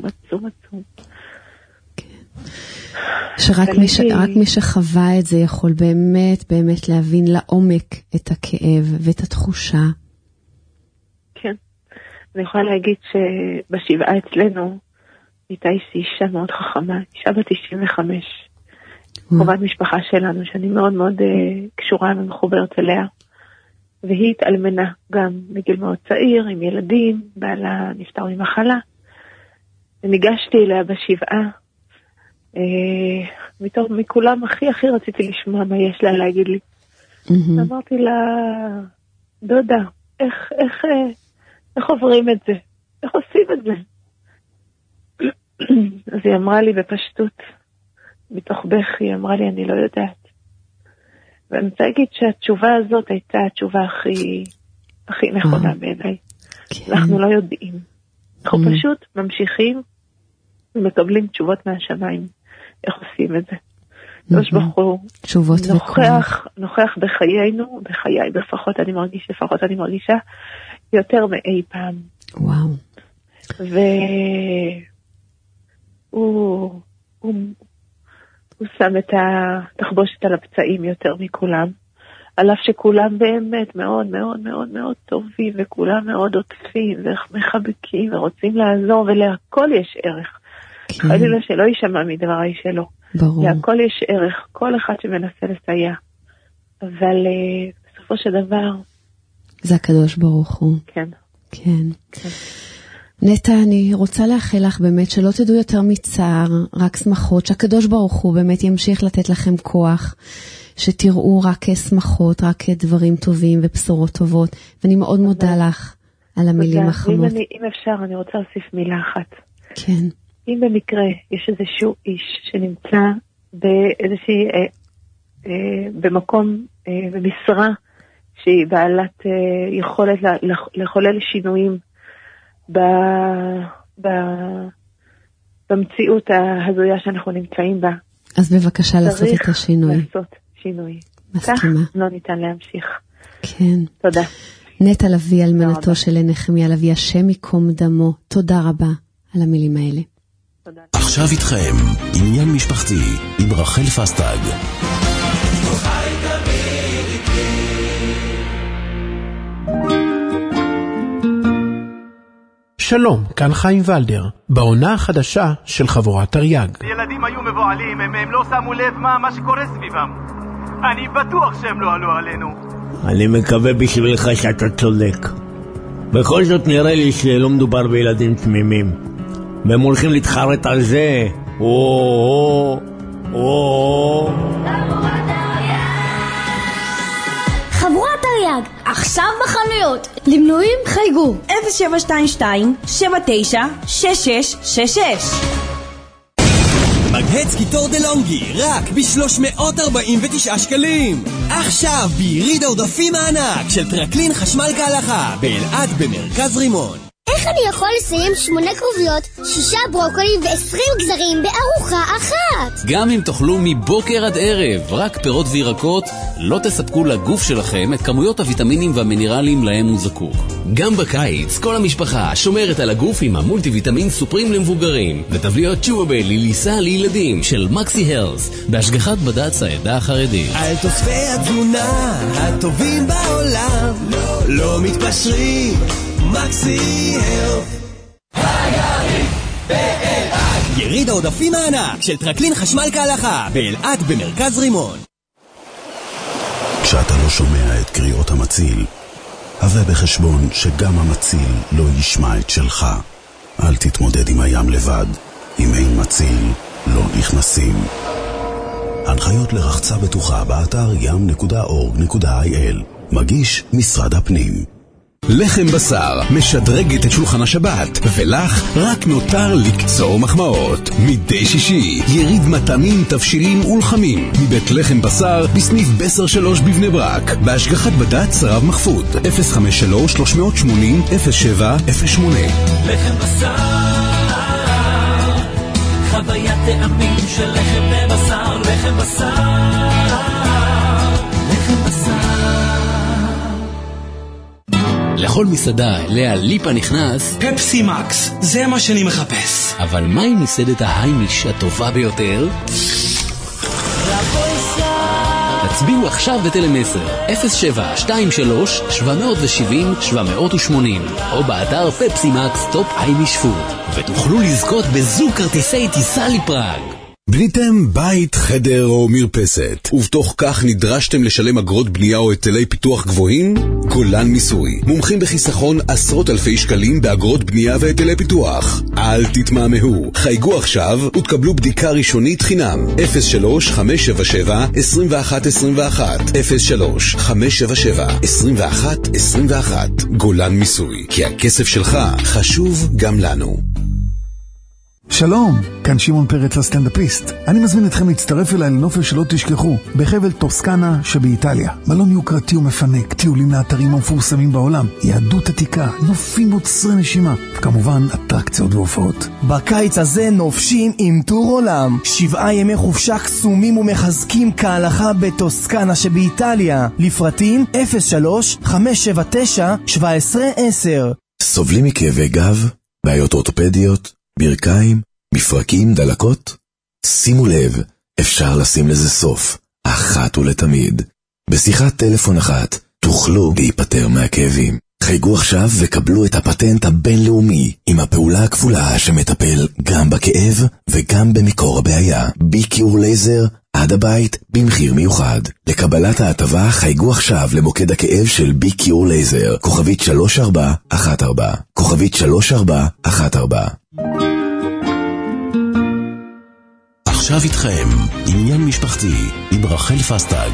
שרק מי שחווה את זה יכול באמת להבין לעומק את הכאב ואת התחושה. כן. אני יכולה להגיד שבשבעה אצלנו, איתה אישה מאוד חכמה, אישה בת 95, קרובת משפחה שלנו, שאני מאוד מאוד קשורה ומחוברת אליה, והיא התאלמנה גם מגיל מאוד צעיר, עם ילדים, בעלה נפטר ממחלה, וניגשתי אליה בשבעה, מכולם הכי רציתי לשמוע מה יש לה להגיד לי. אמרתי לה, דודה, איך עוברים את זה? איך עושים את זה? אז היא אמרה לי בפשטות, מתוך בכי, היא אמרה לי, אני לא יודעת. ואני רוצה להגיד שהתשובה הזאת הייתה התשובה הכי נכונה בעיניי. אנחנו לא יודעים. אנחנו פשוט ממשיכים ומקבלים תשובות מהשמיים. איך עושים את זה? קדוש ברוך הוא נוכח בחיינו, בחיי, לפחות אני מרגישה יותר מאי פעם. וואו. הוא שם את התחבושת על הפצעים יותר מכולם, על אף שכולם באמת מאוד מאוד מאוד מאוד טובים, וכולם מאוד עוטפים ומחבקים ורוצים לעזור, ולהכל יש ערך. חלילה שלא יישמע מדבריי שלו. להכל יש ערך, כל אחד שמנסה לסייע. אבל בסופו של דבר... זה הקדוש ברוך הוא. כן. כן. נטע, אני רוצה לאחל לך באמת שלא תדעו יותר מצער, רק שמחות, שהקדוש ברוך הוא באמת ימשיך לתת לכם כוח, שתראו רק שמחות, רק דברים טובים ובשורות טובות, ואני מאוד מודה לך על המילים החמות. אם אפשר, אני רוצה להוסיף מילה אחת. כן. אם במקרה יש איזשהו איש שנמצא במקום, במשרה שהיא בעלת יכולת לחולל שינויים במציאות ההזויה שאנחנו נמצאים בה. אז בבקשה לעשות את השינוי. צריך לעשות שינוי. מסכימה. כך לא ניתן להמשיך. כן. תודה. נטע לביא, אלמנתו של נחמיה לביא, השם ייקום דמו. תודה רבה על המילים האלה. עכשיו איתכם, עניין משפחתי עם רחל פסטג. שלום, כאן חיים ולדר, בעונה החדשה של חבורת תרי"ג. ילדים היו מבועלים, הם לא שמו לב מה שקורה סביבם. אני בטוח שהם לא עלו עלינו. אני מקווה בשבילך שאתה צודק. בכל זאת נראה לי שלא מדובר בילדים תמימים. והם הולכים להתחרט על זה. חבורת תרי"ג, עכשיו בחנויות. למנויים חייגו 0722-796666. מגהץ קיטור דלונגי רק ב-349 שקלים. עכשיו ביריד העודפים הענק של טרקלין חשמל כהלכה באלעד במרכז רימון. איך אני יכול לסיים 8 כרוביות, 6 ברוקולים ו20 גזרים בארוחה אחת? גם אם תאכלו מבוקר עד ערב רק פירות וירקות, לא תספקו לגוף שלכם את כמויות הוויטמינים והמינרלים להם הוא זקוק. גם בקיץ כל המשפחה שומרת על הגוף עם המולטי ויטמין סופרים למבוגרים וטבליות צ'ובבל ליליסה לילדים של מקסי הרס בהשגחת בד"ץ העדה החרדית. על תוספי התזונה הטובים בעולם לא מתפשרים. מקסי הרס. יריד העודפים הענק של טרקלין חשמל כהלכה באלעד במרכז רימון. כשאתה לא שומע את קריאות המציל, הבא בחשבון שגם המציל לא ישמע את שלך. אל תתמודד עם הים לבד. אם אין מציל, לא נכנסים. הנחיות לרחצה בטוחה באתר ים.org.il. מגיש משרד הפנים. לחם בשר משדרגת את שולחן השבת, ולך רק נותר לקצור מחמאות. מדי שישי יריד מטעמים, תבשילים ולחמים מבית לחם בשר בסניף בסר 3 בבני ברק, בהשגחת בד"ץ רב מחפוד 053-380-0708. לחם בשר, חוויית טעמים של לחם בבשר. לחם בשר, לחם בשר. לכל מסעדה אליה ליפה נכנס פפסי מקס, זה מה שאני מחפש. אבל מה עם מסעדת ההיימיש הטובה ביותר? הצביעו עכשיו בטלמסר 0723-770-780 או באתר פפסי מקס טופ איי משפוט, ותוכלו לזכות בזוג כרטיסי טיסה לפראג. בניתם בית, חדר או מרפסת, ובתוך כך נדרשתם לשלם אגרות בנייה או היטלי פיתוח גבוהים? גולן מיסוי, מומחים בחיסכון עשרות אלפי שקלים באגרות בנייה והיטלי פיתוח. אל תתמהמהו, חייגו עכשיו ותקבלו בדיקה ראשונית חינם. 03-577-2121 גולן מיסוי, כי הכסף שלך חשוב גם לנו. שלום, כאן שמעון פרץ הסטנדאפיסט. אני מזמין אתכם להצטרף אליי לנופש שלא תשכחו, בחבל טוסקנה שבאיטליה. מלון יוקרתי ומפנק, טיולים לאתרים המפורסמים בעולם, יהדות עתיקה, נופים עוצרי נשימה, וכמובן אטרקציות והופעות. בקיץ הזה נופשים עם טור עולם, 7 ימי חופשה קסומים ומחזקים כהלכה בטוסקנה שבאיטליה. לפרטים 03-579-1710. סובלים מכאבי גב, בעיות אורתופדיות, ברכיים, מפרקים, דלקות? שימו לב, אפשר לשים לזה סוף, אחת ולתמיד. בשיחת טלפון אחת תוכלו להיפטר מהכאבים. חייגו עכשיו וקבלו את הפטנט הבינלאומי עם הפעולה הכפולה שמטפל גם בכאב וגם במקור הבעיה. ביקיור לייזר עד הבית במחיר מיוחד. לקבלת ההטבה חייגו עכשיו למוקד הכאב של ביקיור לייזר, כוכבית 3414, כוכבית 3414. עכשיו איתכם עניין משפחתי עם רחל פסטג.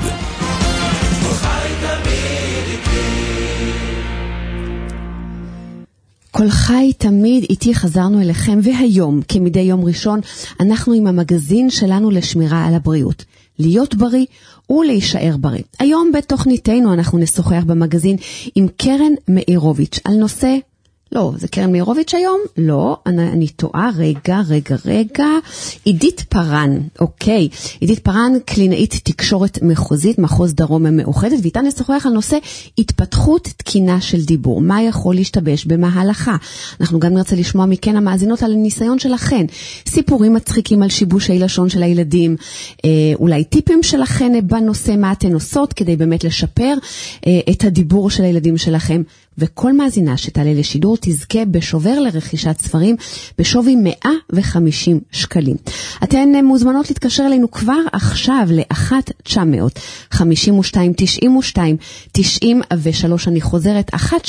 כל חי תמיד איתי, חזרנו אליכם, והיום כמדי יום ראשון אנחנו עם המגזין שלנו לשמירה על הבריאות, להיות בריא ולהישאר בריא. היום בתוכניתנו אנחנו נשוחח במגזין עם קרן מאירוביץ' על נושא, לא, זה קרן מאירוביץ' היום? לא, אני טועה, רגע. עידית פרן, אוקיי. עידית פרן, קלינאית תקשורת מחוזית, מחוז דרום המאוחדת, ואיתה נשוחח על נושא התפתחות תקינה של דיבור. מה יכול להשתבש במהלכה? אנחנו גם נרצה לשמוע מכן המאזינות על הניסיון שלכן. סיפורים מצחיקים על שיבושי לשון של הילדים, אולי טיפים שלכן בנושא, מה אתן עושות כדי באמת לשפר את הדיבור של הילדים שלכם. וכל מאזינה שתעלה לשידור תזכה בשובר לרכישת ספרים בשווי 150 שקלים. אתן מוזמנות להתקשר אלינו כבר עכשיו ל-1-900-52-92-93. אני חוזרת,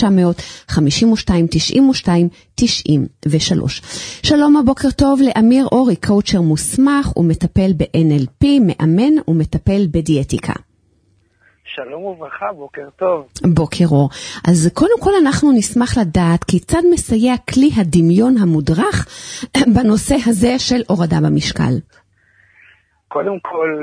1-900-52-92-93. שלום, הבוקר טוב לאמיר אורי, קואוצ'ר מוסמך ומטפל ב-NLP, מאמן ומטפל בדיאטיקה. שלום וברכה, בוקר טוב. בוקר אור. אז קודם כל אנחנו נשמח לדעת כיצד מסייע כלי הדמיון המודרך בנושא הזה של הורדה במשקל. קודם כל,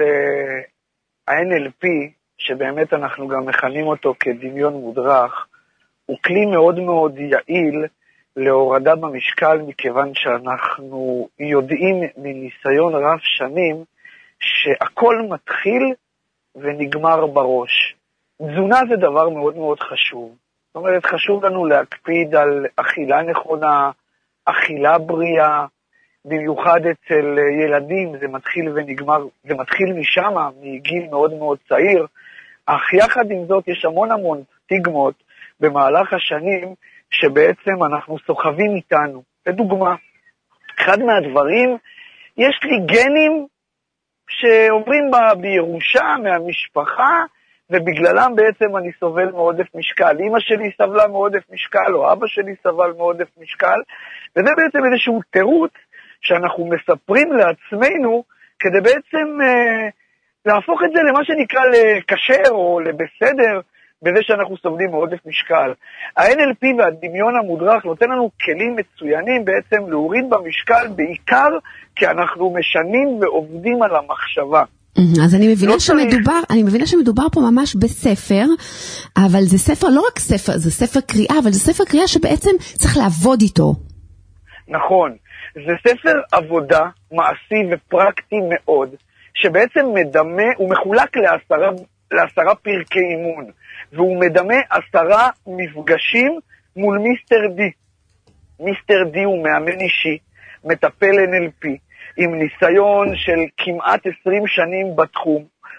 ה-NLP, שבאמת אנחנו גם מכנים אותו כדמיון מודרך, הוא כלי מאוד מאוד יעיל להורדה במשקל, מכיוון שאנחנו יודעים מניסיון רב שנים שהכל מתחיל ונגמר בראש. תזונה זה דבר מאוד מאוד חשוב. זאת אומרת, חשוב לנו להקפיד על אכילה נכונה, אכילה בריאה, במיוחד אצל ילדים, זה מתחיל ונגמר, זה מתחיל משם, מגיל מאוד מאוד צעיר, אך יחד עם זאת יש המון סטיגמות במהלך השנים, שבעצם אנחנו סוחבים איתנו. לדוגמה, אחד מהדברים, יש לי גנים, שאומרים בירושה מהמשפחה, ובגללם בעצם אני סובל מעודף משקל. אמא שלי סבלה מעודף משקל, או אבא שלי סבל מעודף משקל, וזה בעצם איזשהו תירוץ שאנחנו מספרים לעצמנו, כדי בעצם להפוך את זה למה שנקרא לקשר או לבסדר, בזה שאנחנו סובלים מעודף משקל. ה-NLP והדמיון המודרך נותן לנו כלים מצוינים בעצם להוריד במשקל, בעיקר כי אנחנו משנים ועובדים על המחשבה. אז אני מבינה שמדובר פה ממש בספר, אבל זה ספר, לא רק ספר, זה ספר קריאה, אבל זה ספר קריאה שבעצם צריך לעבוד איתו. נכון, זה ספר עבודה מעשי ופרקטי מאוד, שבעצם מדמה, הוא מחולק ל10 פרקי אימון, והוא מדמה 10 מפגשים מול מיסטר די. מיסטר די הוא מאמן אישי, מטפל NLP, עם ניסיון של כמעט 20 שנים בתחום.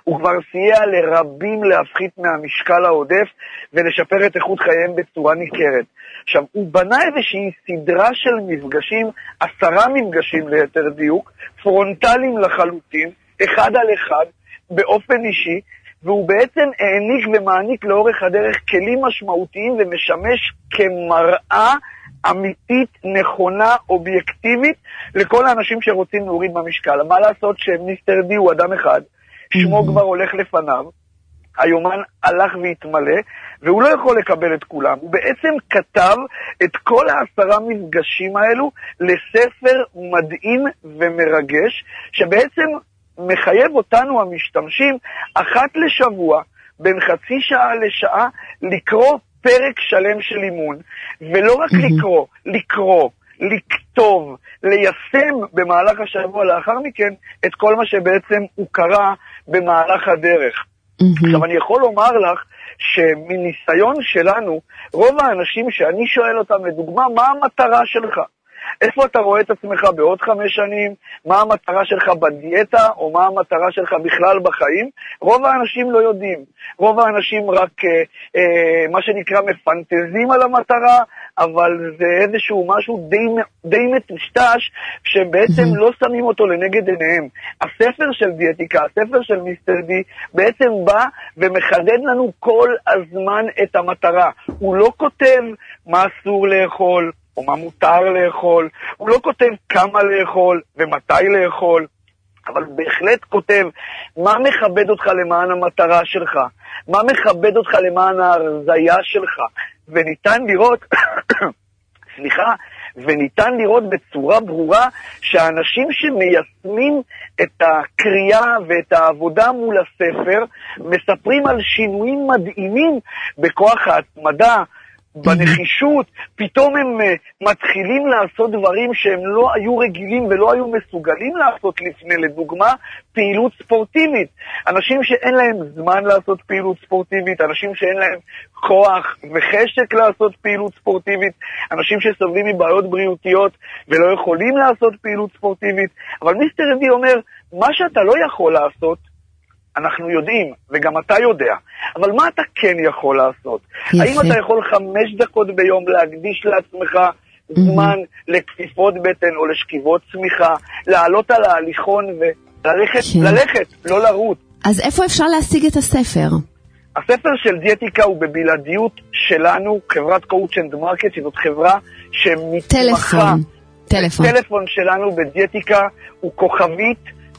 הוא כבר סייע לרבים להפחית מהמשקל העודף ולשפר את איכות חייהם בצורה ניכרת. עכשיו, הוא בנה איזושהי סדרה של מפגשים, 10 מפגשים ליתר דיוק, פרונטליים לחלוטין, אחד על אחד, באופן אישי, והוא בעצם העניק ומעניק לאורך הדרך כלים משמעותיים ומשמש כמראה אמיתית, נכונה, אובייקטיבית, לכל האנשים שרוצים להוריד במשקל. מה לעשות שמיסטר די הוא אדם אחד, שמו כבר הולך לפניו, היומן הלך והתמלא, והוא לא יכול לקבל את כולם. הוא בעצם כתב את כל 10 מפגשים האלו לספר מדהים ומרגש, שבעצם מחייב אותנו המשתמשים אחת לשבוע, בין חצי שעה לשעה, לקרוא פרק שלם של אימון, ולא רק לקרוא, לכתוב, ליישם במהלך השבוע לאחר מכן את כל מה שבעצם הוא קרא במהלך הדרך. עכשיו אני יכול לומר לך שמניסיון שלנו, רוב האנשים שאני שואל אותם לדוגמה, מה המטרה שלך? איפה אתה רואה את עצמך בעוד 5 שנים? מה המטרה שלך בדיאטה, או מה המטרה שלך בכלל בחיים? רוב האנשים לא יודעים. רוב האנשים רק, מה שנקרא, מפנטזים על המטרה, אבל זה איזשהו משהו די מטושטש, שבעצם לא שמים אותו לנגד עיניהם. הספר של דיאטיקה, הספר של מיסטר די, בעצם בא ומחדד לנו כל הזמן את המטרה. הוא לא כותב מה אסור לאכול, או מה מותר לאכול, הוא לא כותב כמה לאכול ומתי לאכול, אבל בהחלט כותב מה מכבד אותך למען המטרה שלך, מה מכבד אותך למען ההרזיה שלך, וניתן לראות, וניתן לראות בצורה ברורה שהאנשים שמיישמים את הקריאה ואת העבודה מול הספר, מספרים על שינויים מדהימים בכוח ההתמדה, בנחישות, פתאום הם מתחילים לעשות דברים שהם לא היו רגילים ולא היו מסוגלים לעשות לפני, לדוגמה, פעילות ספורטיבית. אנשים שאין להם זמן לעשות פעילות ספורטיבית, אנשים שאין להם כוח וחשק לעשות פעילות ספורטיבית, אנשים שסובלים מבעיות בריאותיות ולא יכולים לעשות פעילות ספורטיבית. אבל מיסטר די אומר, מה שאתה לא יכול לעשות, אנחנו יודעים, וגם אתה יודע. אבל מה אתה כן יכול לעשות? האם אתה יכול 5 דקות ביום להקדיש לעצמך זמן לכפיפות בטן או לשכיבות צמיחה, לעלות על ההליכון וללכת, לא לרוץ? אז איפה אפשר להשיג את הספר? הספר של דיאטיקה הוא בבלעדיות שלנו, חברת קואוצ' אנד מרקט, שזאת חברה שמתמחה. טלפון שלנו בדיאטיקה הוא כוכבית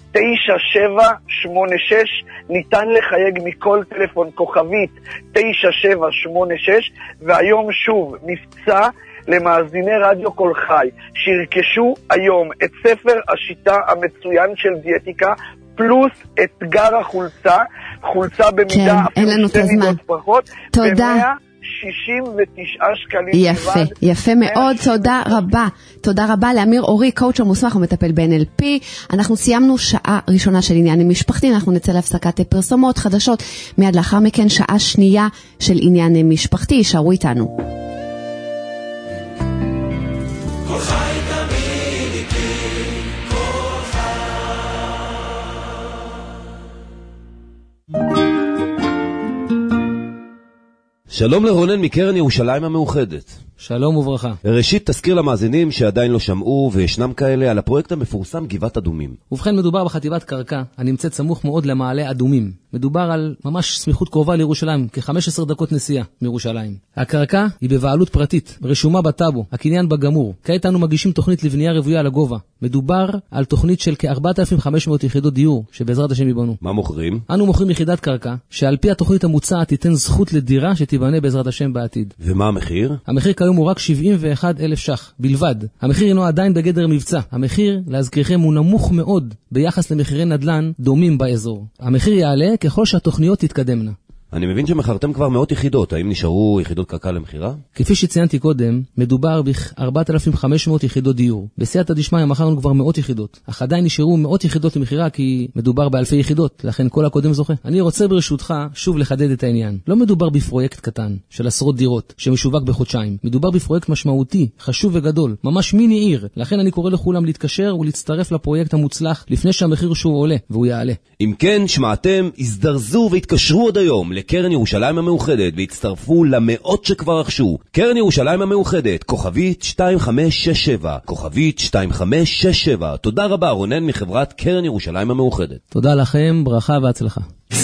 9786, ניתן לחייג מכל טלפון כוכבית 9786, והיום שוב מבצע למאזיני רדיו כל חי, שירכשו היום את ספר השיטה המצוין של דיאטיקה, פלוס אתגר החולצה, חולצה במידה אפילו 2 מידות פחות, תודה. 69 שקלים. יפה, יפה מאוד, תודה רבה. תודה רבה לאמיר אורי, קואוצ'ר מוסמך ומטפל ב-NLP. אנחנו סיימנו שעה ראשונה של עניינים משפחתיים, אנחנו נצא להפסקת פרסומות חדשות, מיד לאחר מכן שעה שנייה של עניין משפחתי, יישארו איתנו. שלום לרונן מקרן ירושלים המאוחדת. שלום וברכה. ראשית תזכיר למאזינים שעדיין לא שמעו וישנם כאלה על הפרויקט המפורסם גבעת אדומים. ובכן מדובר בחטיבת קרקע הנמצאת סמוך מאוד למעלה אדומים. מדובר על ממש סמיכות קרובה לירושלים, כ-15 דקות נסיעה מירושלים. הקרקע היא בבעלות פרטית, רשומה בטאבו, הקניין בגמור. כעת אנו מגישים תוכנית לבנייה רוויה לגובה. מדובר על תוכנית של כ-4,500 יחידות דיור, שבעזרת השם ייבנו. מה מוכרים? אנו מוכרים יחידת קרקע, שעל פי התוכנית המוצעת תיתן זכות לדירה שתיבנה בעזרת השם בעתיד. ומה המחיר? המחיר כיום הוא רק 71,000 ש"ח בלבד. המחיר אינו עדיין בגדר מבצע. המחיר, להזכירכם, הוא נמוך מאוד ביחס למחירי נדל"ן דומים באזור. המחיר יעלה ככל שהתוכניות תתקדמנה. אני מבין שמכרתם כבר מאות יחידות, האם נשארו יחידות קרקע למחירה? כפי שציינתי קודם, מדובר ב-4,500 יחידות דיור. בסייעתא דשמיא מכרנו כבר מאות יחידות, אך עדיין נשארו מאות יחידות למחירה כי מדובר באלפי יחידות, לכן כל הקודם זוכה. אני רוצה ברשותך שוב לחדד את העניין. לא מדובר בפרויקט קטן של עשרות דירות שמשווק בחודשיים. מדובר בפרויקט משמעותי, חשוב וגדול, ממש מיני עיר. לכן אני קורא לכולם להתקשר ולהצטרף לפרויקט המוצלח לפני שהמחיר שהוא עולה והוא יעלה. אם כן, שמעתם, הזדרזו והתקשרו עוד היום לקרן ירושלים המאוחדת והצטרפו למאות שכבר רכשו. קרן ירושלים המאוחדת, כוכבית 2567, כוכבית 2567. תודה רבה, רונן מחברת קרן ירושלים המאוחדת. תודה לכם, ברכה והצלחה.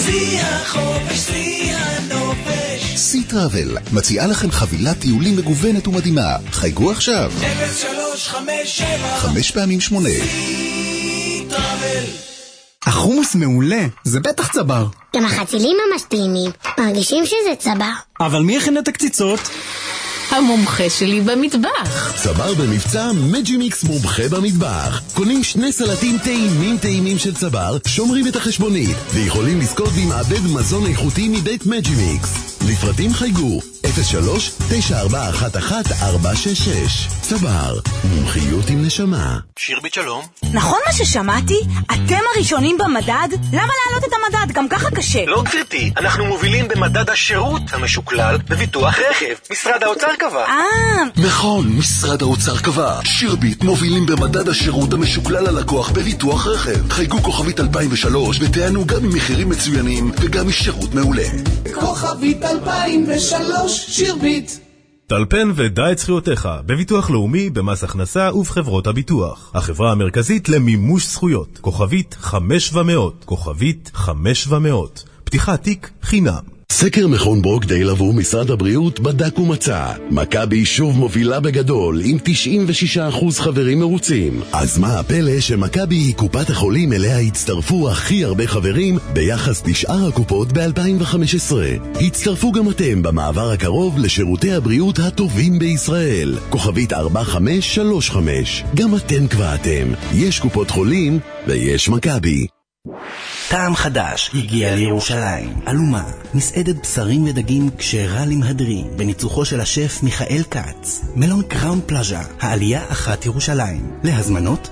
סי טראבל מציעה לכם חבילת טיולים מגוונת ומדהימה. חייגו עכשיו 0357 5 פעמים 8. סי טראבל. החומוס מעולה, זה בטח צבר. גם החצילים ממש טעימים, מרגישים שזה צבר. אבל מי הכין את הקציצות? המומחה שלי במטבח. צבר במבצע מג'ימיקס מומחה במטבח. קונים 2 סלטים טעימים של צבר, שומרים את החשבונית ויכולים לזכות במעבד מזון איכותי מבית מג'ימיקס. לפרטים חייגו 03-9411-466. צבר, מומחיות עם נשמה. שירבית שלום. נכון מה ששמעתי? אתם הראשונים במדד? למה להעלות את המדד? גם ככה קשה. לא גברתי, אנחנו מובילים במדד השירות המשוקלל בביטוח רכב. משרד האוצר קבע. נכון, משרד האוצר קבע. שירבית מובילים במדד השירות המשוקלל ללקוח בביטוח רכב. חייגו כוכבית 2003 ותענו גם ממחירים מצוינים וגם משירות מעולה. כוכבית 2003 שירבית. טלפן ודע את זכויותיך בביטוח לאומי, במס הכנסה ובחברות הביטוח. החברה המרכזית למימוש זכויות. כוכבית 5,700. כוכבית 5,700. פתיחת תיק חינם. סקר מכון ברוקדייל עבור משרד הבריאות בדק ומצא. מכבי שוב מובילה בגדול עם 96% חברים מרוצים. אז מה הפלא שמכבי היא קופת החולים אליה הצטרפו הכי הרבה חברים ביחס לשאר הקופות ב-2015. הצטרפו גם אתם במעבר הקרוב לשירותי הבריאות הטובים בישראל. כוכבית 4535. גם אתם כבר אתם. יש קופות חולים ויש מכבי. טעם חדש הגיע לירושלים. אלומה, מסעדת בשרים ודגים כשרה למהדרין, בניצוחו של השף מיכאל קץ. מלון קראון פלאז'ה, העלייה 1 ירושלים. להזמנות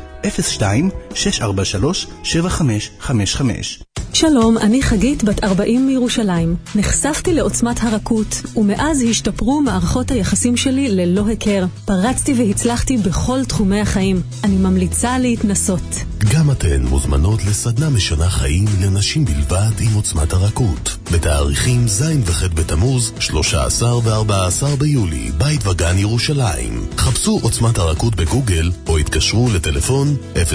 02-643-7555. שלום, אני חגית בת 40 מירושלים. נחשפתי לעוצמת הרכות, ומאז השתפרו מערכות היחסים שלי ללא הכר. פרצתי והצלחתי בכל תחומי החיים. אני ממליצה להתנסות. גם אתן מוזמנות לסדנה משנה חיים לנשים בלבד עם עוצמת הרכות. בתאריכים ז' וח' בתמוז, 13 ו-14 ביולי, בית וגן ירושלים. חפשו עוצמת הרכות בגוגל, או התקשרו לטלפון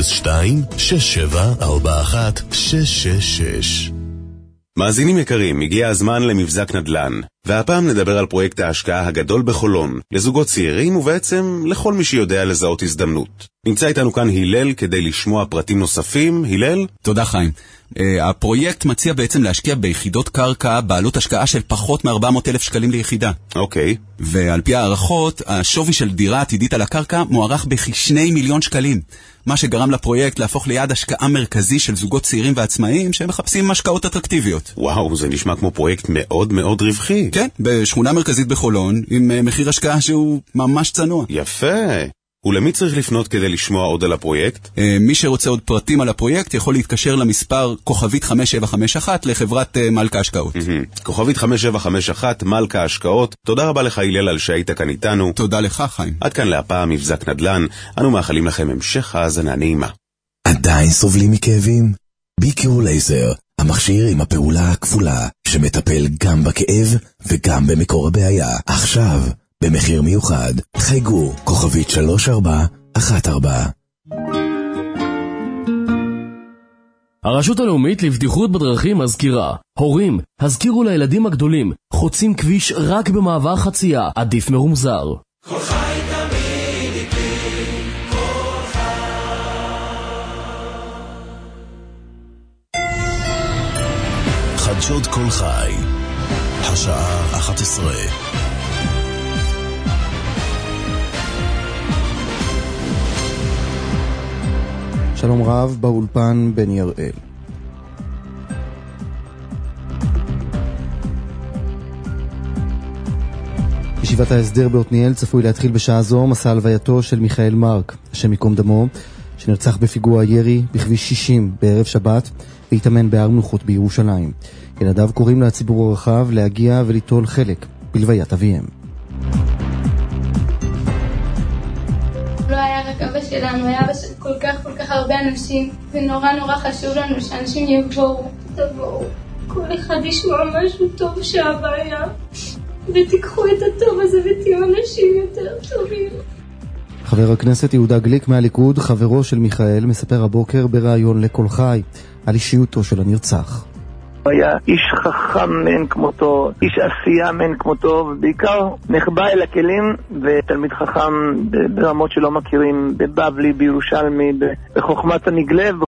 02-6741-666. מאזינים יקרים, הגיע הזמן למבזק נדל"ן, והפעם נדבר על פרויקט ההשקעה הגדול בחולון, לזוגות צעירים ובעצם לכל מי שיודע לזהות הזדמנות. נמצא איתנו כאן הלל כדי לשמוע פרטים נוספים. הלל? תודה חיים. הפרויקט מציע בעצם להשקיע ביחידות קרקע בעלות השקעה של פחות מ-400,000 שקלים ליחידה. אוקיי. ועל פי הערכות, השווי של דירה עתידית על הקרקע מוערך בכ2 מיליון שקלים. מה שגרם לפרויקט להפוך ליעד השקעה מרכזי של זוגות צעירים ועצמאיים שמחפשים השקעות אטרקטיביות. וואו, זה נשמע כמו פרויקט מאוד מאוד רווחי. כן, בשכונה מרכזית בחולון, עם מחיר השקעה שהוא ממש צנוע. יפה. ולמי צריך לפנות כדי לשמוע עוד על הפרויקט? מי שרוצה עוד פרטים על הפרויקט יכול להתקשר למספר כוכבית 5751 לחברת מלכה השקעות. כוכבית 5751 מלכה השקעות. תודה רבה לך הלל על שהיית כאן איתנו. תודה לך חיים. עד כאן להפעם מבזק נדל"ן. אנו מאחלים לכם המשך האזנה נעימה. עדיין סובלים מכאבים? ביקיור לייזר, המכשיר עם הפעולה הכפולה שמטפל גם בכאב וגם במקור הבעיה. עכשיו במחיר מיוחד. חייגו כוכבית 3414. הרשות הלאומית לבטיחות בדרכים מזכירה: הורים, הזכירו לילדים הגדולים, חוצים כביש רק במעבר חצייה, עדיף מרומזר. כל חי תמיד איתי, כל חי. חדשות כל חי, השעה 11. שלום רב, באולפן בן יראל. בישיבת ההסדר בעתניאל צפוי להתחיל בשעה זו מסע הלווייתו של מיכאל מרק, השם ייקום דמו, שנרצח בפיגוע ירי בכביש 60 בערב שבת והתאמן בהר מנוחות בירושלים. ילדיו קוראים לציבור הרחב להגיע וליטול חלק בלוויית אביהם. לא היה רק אבא שלנו, היה אבא של כל כך הרבה אנשים, ונורא חשוב לנו שאנשים תבואו, כל אחד ישמע משהו טוב שאבא היה, ותיקחו את הטוב הזה ותהיו אנשים יותר טובים. חבר הכנסת יהודה גליק מהליכוד, חברו של מיכאל, מספר הבוקר בראיון לקול חי על אישיותו של הנרצח. הוא היה איש חכם מאין כמותו, איש עשייה מאין כמותו, ובעיקר נחבא אל הכלים, ותלמיד חכם ברמות שלא מכירים, בבבלי, בירושלמי, בחוכמת הנגלה.